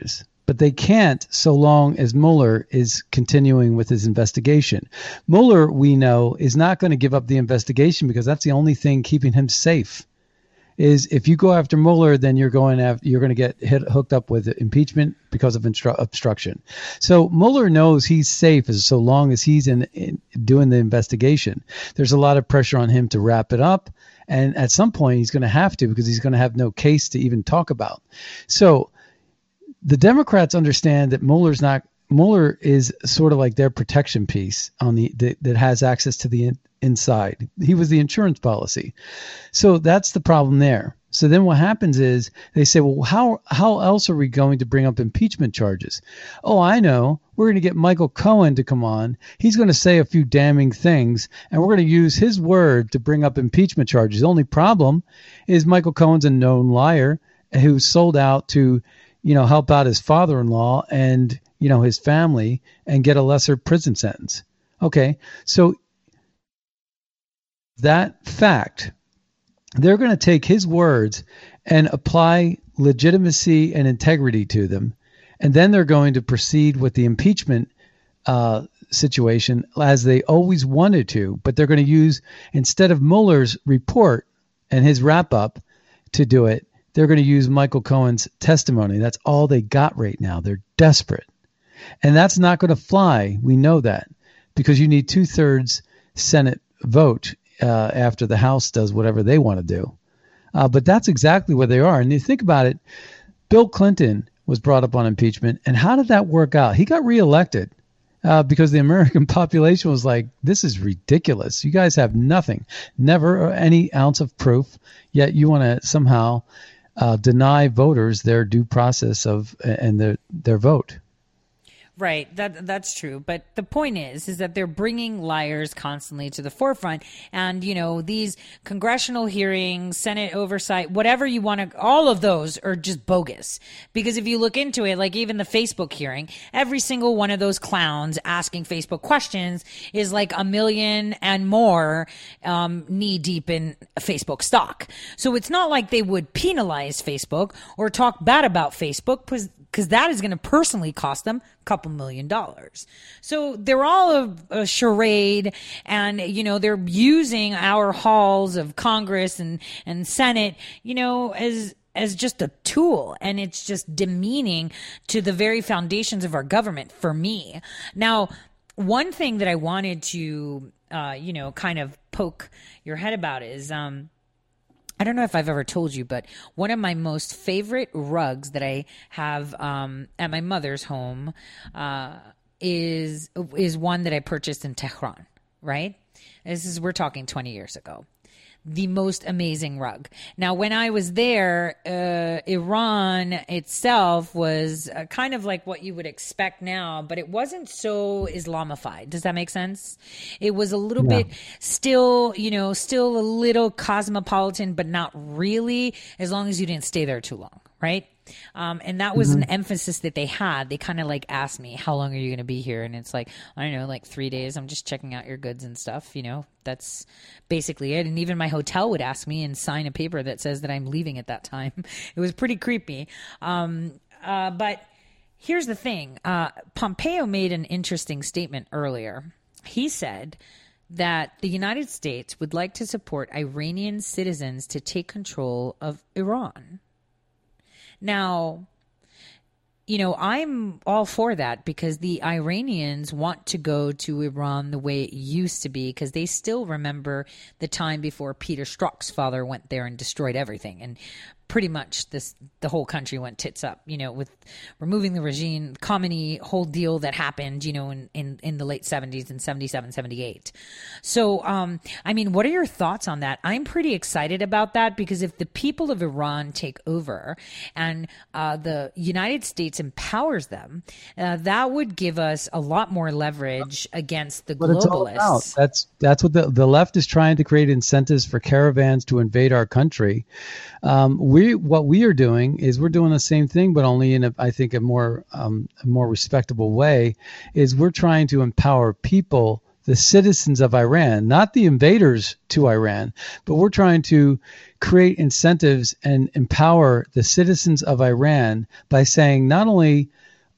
But they can't so long as Mueller is continuing with his investigation. Mueller, we know, is not going to give up the investigation because that's the only thing keeping him safe. Is if you go after Mueller, then you're going to get hooked up with impeachment because of obstruction. So Mueller knows he's safe so long as he's in doing the investigation. There's a lot of pressure on him to wrap it up, and at some point he's going to have to because he's going to have no case to even talk about. So the Democrats understand that Mueller is sort of like their protection piece on that has access to the inside. He was the insurance policy. So that's the problem there. So then what happens is they say, well, how else are we going to bring up impeachment charges? Oh, I know. We're going to get Michael Cohen to come on. He's going to say a few damning things, and we're going to use his word to bring up impeachment charges. The only problem is Michael Cohen's a known liar who sold out to, help out his father-in-law and, his family and get a lesser prison sentence. Okay, so that fact, they're going to take his words and apply legitimacy and integrity to them, and then they're going to proceed with the impeachment situation as they always wanted to, but they're going to use, instead of Mueller's report and his wrap-up to do it, they're going to use Michael Cohen's testimony. That's all they got right now. They're desperate. And that's not going to fly. We know that because you need 2/3 Senate vote after the House does whatever they want to do. But that's exactly where they are. And you think about it, Bill Clinton was brought up on impeachment. And how did that work out? He got reelected because the American population was like, this is ridiculous. You guys have nothing, never any ounce of proof, yet you want to somehow deny voters their due process and their vote. Right. That's true. But the point is that they're bringing liars constantly to the forefront. And, these congressional hearings, Senate oversight, whatever you want to, all of those are just bogus. Because if you look into it, like even the Facebook hearing, every single one of those clowns asking Facebook questions is like 1 million and more knee deep in Facebook stock. So it's not like they would penalize Facebook or talk bad about Facebook because that is going to personally cost them a couple $1 million. So they're all a charade, and, they're using our halls of Congress and Senate, as just a tool, and it's just demeaning to the very foundations of our government for me. Now, one thing that I wanted to, kind of poke your head about is, I don't know if I've ever told you, but one of my most favorite rugs that I have at my mother's home is one that I purchased in Tehran, right? We're talking 20 years ago. The most amazing rug. Now, when I was there, Iran itself was kind of like what you would expect now, but it wasn't so Islamified. Does that make sense? It was a little bit still a little cosmopolitan, but not really, as long as you didn't stay there too long, right? And that was an emphasis that they had. They kind of like asked me, how long are you going to be here? And it's like, I don't know, like 3 days. I'm just checking out your goods and stuff. That's basically it. And even my hotel would ask me and sign a paper that says that I'm leaving at that time. It was pretty creepy. But here's the thing. Pompeo made an interesting statement earlier. He said that the United States would like to support Iranian citizens to take control of Iran. Now, I'm all for that because the Iranians want to go to Iran the way it used to be because they still remember the time before Peter Strzok's father went there and destroyed everything. And pretty much the whole country went tits up, with removing the regime, Khomeini, whole deal that happened, in the late 70s and 77, 78. So, what are your thoughts on that? I'm pretty excited about that because if the people of Iran take over and the United States empowers them, that would give us a lot more leverage against the globalists. It's all about. That's what the left is trying to create incentives for caravans to invade our country. What we are doing is we're doing the same thing, but only in a more respectable way. Is we're trying to empower people, the citizens of Iran, not the invaders to Iran, but we're trying to create incentives and empower the citizens of Iran by saying not only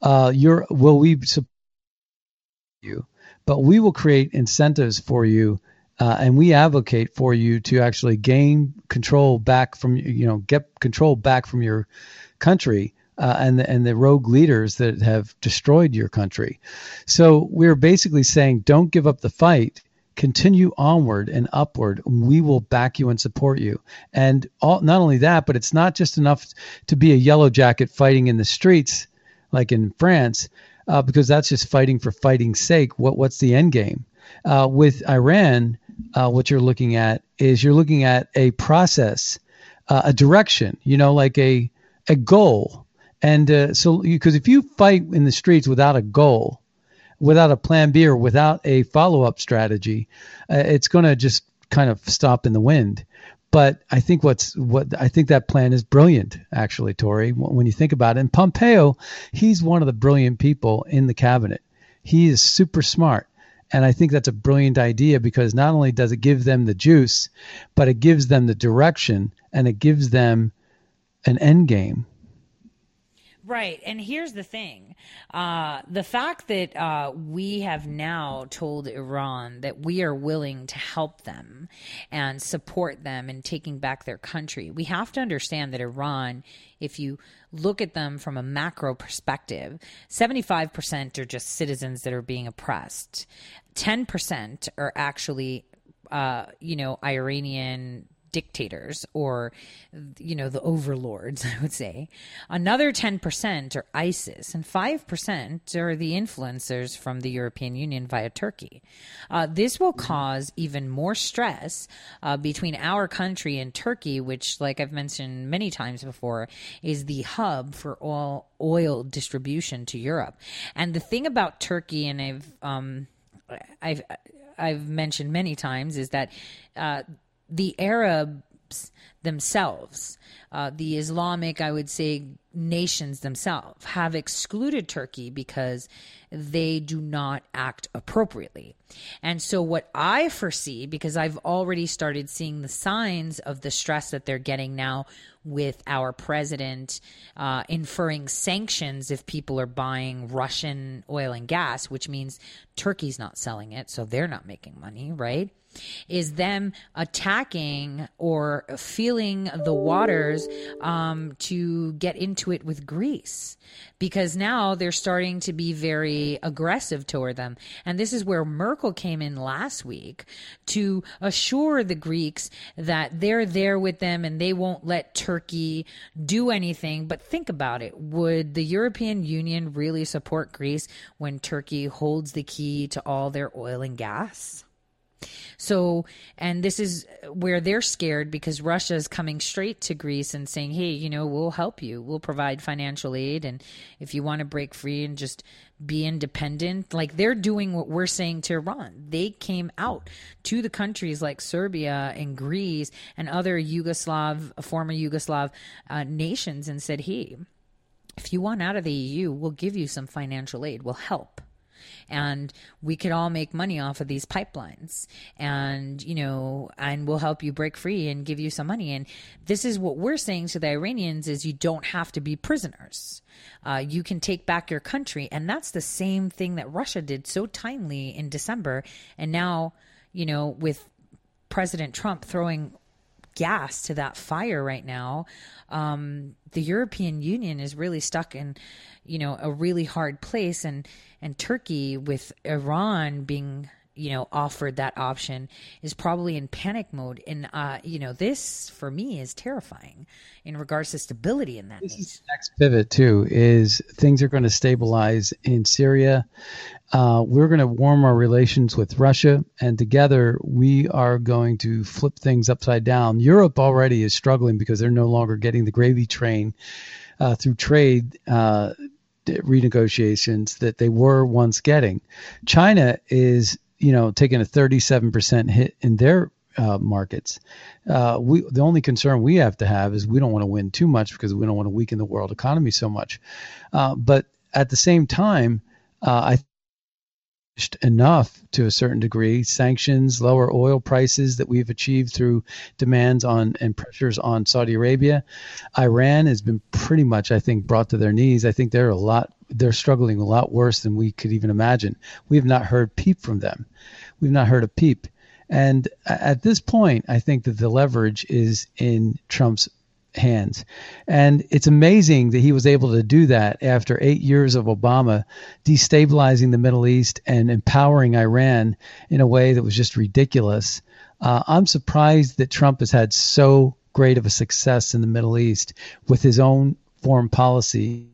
will we support you? But we will create incentives for you, and we advocate for you to actually gain control back from, get control back from your country and the rogue leaders that have destroyed your country. So we're basically saying, don't give up the fight. Continue onward and upward. We will back you and support you. And not only that, but it's not just enough to be a yellow jacket fighting in the streets like in France, because that's just fighting for fighting's sake. What's the end game? With Iran, what you're looking at is you're looking at a process, a direction, like a goal. And so because if you fight in the streets without a goal, without a plan B or without a follow-up strategy, it's going to just kind of stop in the wind. But I think I think that plan is brilliant, actually, Tori, when you think about it. And Pompeo, he's one of the brilliant people in the cabinet. He is super smart. And I think that's a brilliant idea, because not only does it give them the juice, but it gives them the direction, and it gives them an end game. Right. And here's the thing. The fact that we have now told Iran that we are willing to help them and support them in taking back their country, we have to understand that Iran, if you look at them from a macro perspective, 75% are just citizens that are being oppressed. 10% are actually, Iranian dictators, or the overlords, I would say. Another 10% are ISIS, and 5% are the influencers from the European Union via Turkey. This will cause even more stress between our country and Turkey, which, like I've mentioned many times before, is the hub for all oil distribution to Europe. And the thing about Turkey, and I've mentioned many times, is that the Arabs themselves, the Islamic, I would say, nations themselves have excluded Turkey because they do not act appropriately. And so what I foresee, because I've already started seeing the signs of the stress that they're getting now with our president inferring sanctions if people are buying Russian oil and gas, which means Turkey's not selling it, so they're not making money, right? Is them attacking or feeling the waters to get into it with Greece, because now they're starting to be very aggressive toward them. And this is where Merkel came in last week to assure the Greeks that they're there with them and they won't let Turkey do anything. But think about it. Would the European Union really support Greece when Turkey holds the key to all their oil and gas? So, and this is where they're scared, because Russia is coming straight to Greece and saying, hey, we'll help you. We'll provide financial aid. And if you want to break free and just be independent, like they're doing what we're saying to Iran. They came out to the countries like Serbia and Greece and other former Yugoslav nations and said, hey, if you want out of the EU, we'll give you some financial aid. We'll help. And we could all make money off of these pipelines, and and we'll help you break free and give you some money. And this is what we're saying to the Iranians, is you don't have to be prisoners. You can take back your country. And that's the same thing that Russia did so timely in December. And now, with President Trump throwing gas to that fire right now, the European Union is really stuck in, a really hard place. And Turkey, with Iran being, offered that option, is probably in panic mode. And, this for me is terrifying in regards to stability in that. This is the next pivot too, is things are going to stabilize in Syria. We're going to warm our relations with Russia, and together we are going to flip things upside down. Europe already is struggling because they're no longer getting the gravy train through trade renegotiations that they were once getting. China is, taking a 37% hit in their markets. The only concern we have to have is we don't want to win too much, because we don't want to weaken the world economy so much. But at the same time, I enough to a certain degree. Sanctions, lower oil prices that we've achieved through demands on and pressures on Saudi Arabia. Iran has been pretty much, I think, brought to their knees. I think they're struggling a lot worse than we could even imagine. We've not heard peep from them. We've not heard a peep. And at this point, I think that the leverage is in Trump's hands. And it's amazing that he was able to do that after 8 years of Obama destabilizing the Middle East and empowering Iran in a way that was just ridiculous. I'm surprised that Trump has had so great of a success in the Middle East with his own foreign policy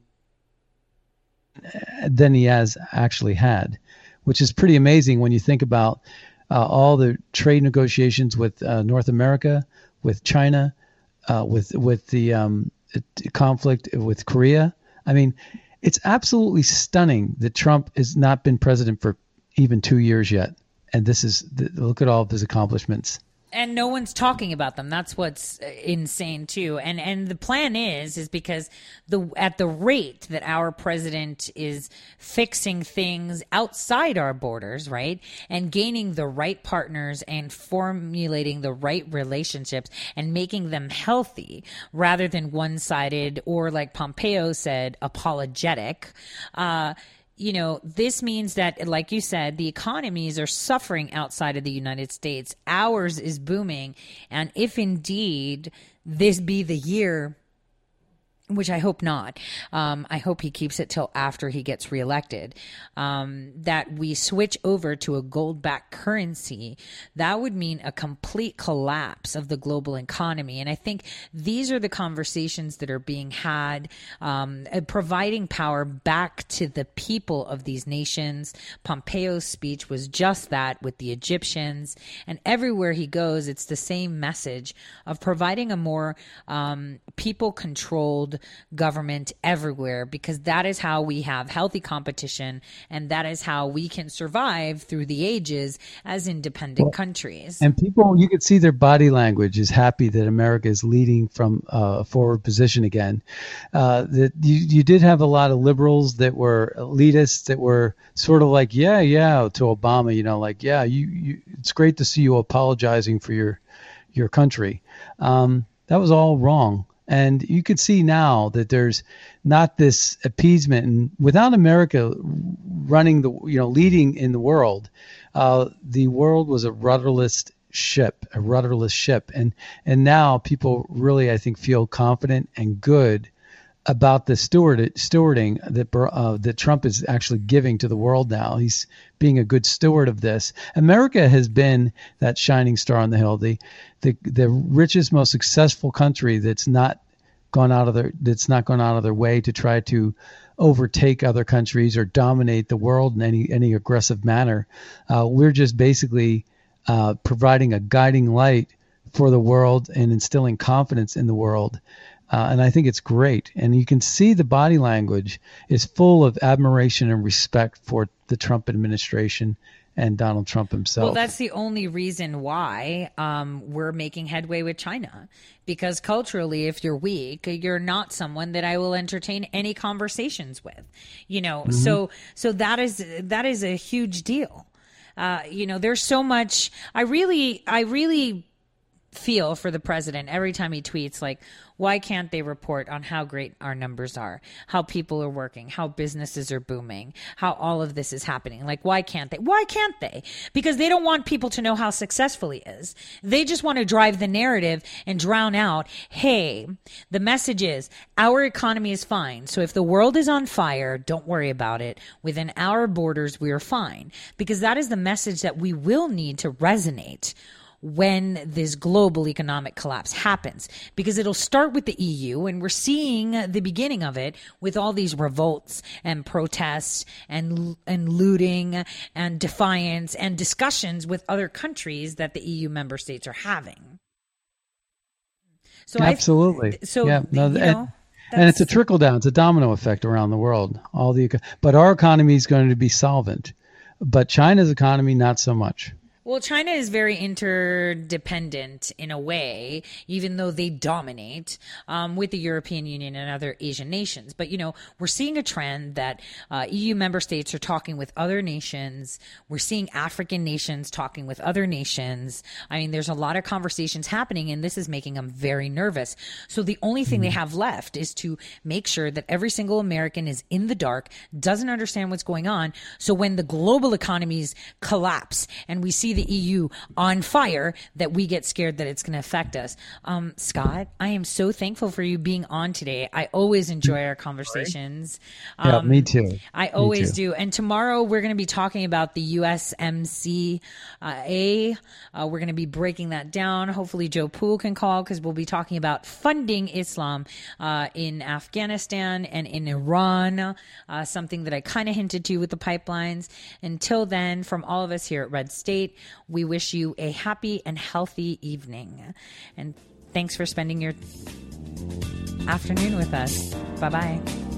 than he has actually had, which is pretty amazing when you think about all the trade negotiations with North America, with China, with the conflict with Korea. I mean, it's absolutely stunning that Trump has not been president for even 2 years yet. And look at all of his accomplishments. And no one's talking about them. That's what's insane too. And the plan is because at the rate that our president is fixing things outside our borders, right, and gaining the right partners and formulating the right relationships and making them healthy rather than one-sided or, like Pompeo said, apologetic. This means that, like you said, the economies are suffering outside of the United States. Ours is booming. And if indeed this be the year, which I hope not, I hope he keeps it till after he gets reelected, that we switch over to a gold-backed currency, that would mean a complete collapse of the global economy. And I think these are the conversations that are being had, providing power back to the people of these nations. Pompeo's speech was just that with the Egyptians. And everywhere he goes, it's the same message of providing a more people-controlled government everywhere, because that is how we have healthy competition, and that is how we can survive through the ages as independent countries. And people, you could see their body language is happy that America is leading from a forward position again. That you did have a lot of liberals that were elitists that were sort of like, yeah, to Obama, it's great to see you apologizing for your country. That was all wrong. And you could see now that there's not this appeasement, and without America running leading in the world was a rudderless ship, and now people really, I think, feel confident and good about the stewarding that Trump is actually giving to the world now. He's being a good steward of this. America has been that shining star on the hill, the richest, most successful country that's not gone out of their way to try to overtake other countries or dominate the world in any aggressive manner. We're just basically providing a guiding light for the world and instilling confidence in the world. And I think it's great. And you can see the body language is full of admiration and respect for the Trump administration and Donald Trump himself. Well, that's the only reason why we're making headway with China. Because culturally, if you're weak, you're not someone that I will entertain any conversations with. So that is a huge deal. There's so much. I really feel for the president every time he tweets, like, why can't they report on how great our numbers are, how people are working, how businesses are booming, how all of this is happening? Like, why can't they? Why can't they? Because they don't want people to know how successful he is. They just want to drive the narrative and drown out, hey, the message is our economy is fine. So if the world is on fire, don't worry about it. Within our borders, we're fine. Because that is the message that we will need to resonate when this global economic collapse happens, because it'll start with the EU, and we're seeing the beginning of it with all these revolts and protests and looting and defiance and discussions with other countries that the EU member states are having. So absolutely. And it's a trickle down. It's a domino effect around the world. But our economy is going to be solvent, but China's economy, not so much. Well, China is very interdependent in a way, even though they dominate with the European Union and other Asian nations. But, we're seeing a trend that EU member states are talking with other nations. We're seeing African nations talking with other nations. I mean, there's a lot of conversations happening, and this is making them very nervous. So the only thing they have left is to make sure that every single American is in the dark, doesn't understand what's going on. So when the global economies collapse and we see the EU on fire, that we get scared that it's going to affect us. Scott, I am so thankful for you being on today. I always enjoy our conversations. Yeah, me too. I always do. And tomorrow we're going to be talking about the USMCA. We're going to be breaking that down. Hopefully Joe Poole can call, because we'll be talking about funding Islam in Afghanistan and in Iran, something that I kind of hinted to with the pipelines. Until then, from all of us here at Red State, we wish you a happy and healthy evening. And thanks for spending your afternoon with us. Bye-bye.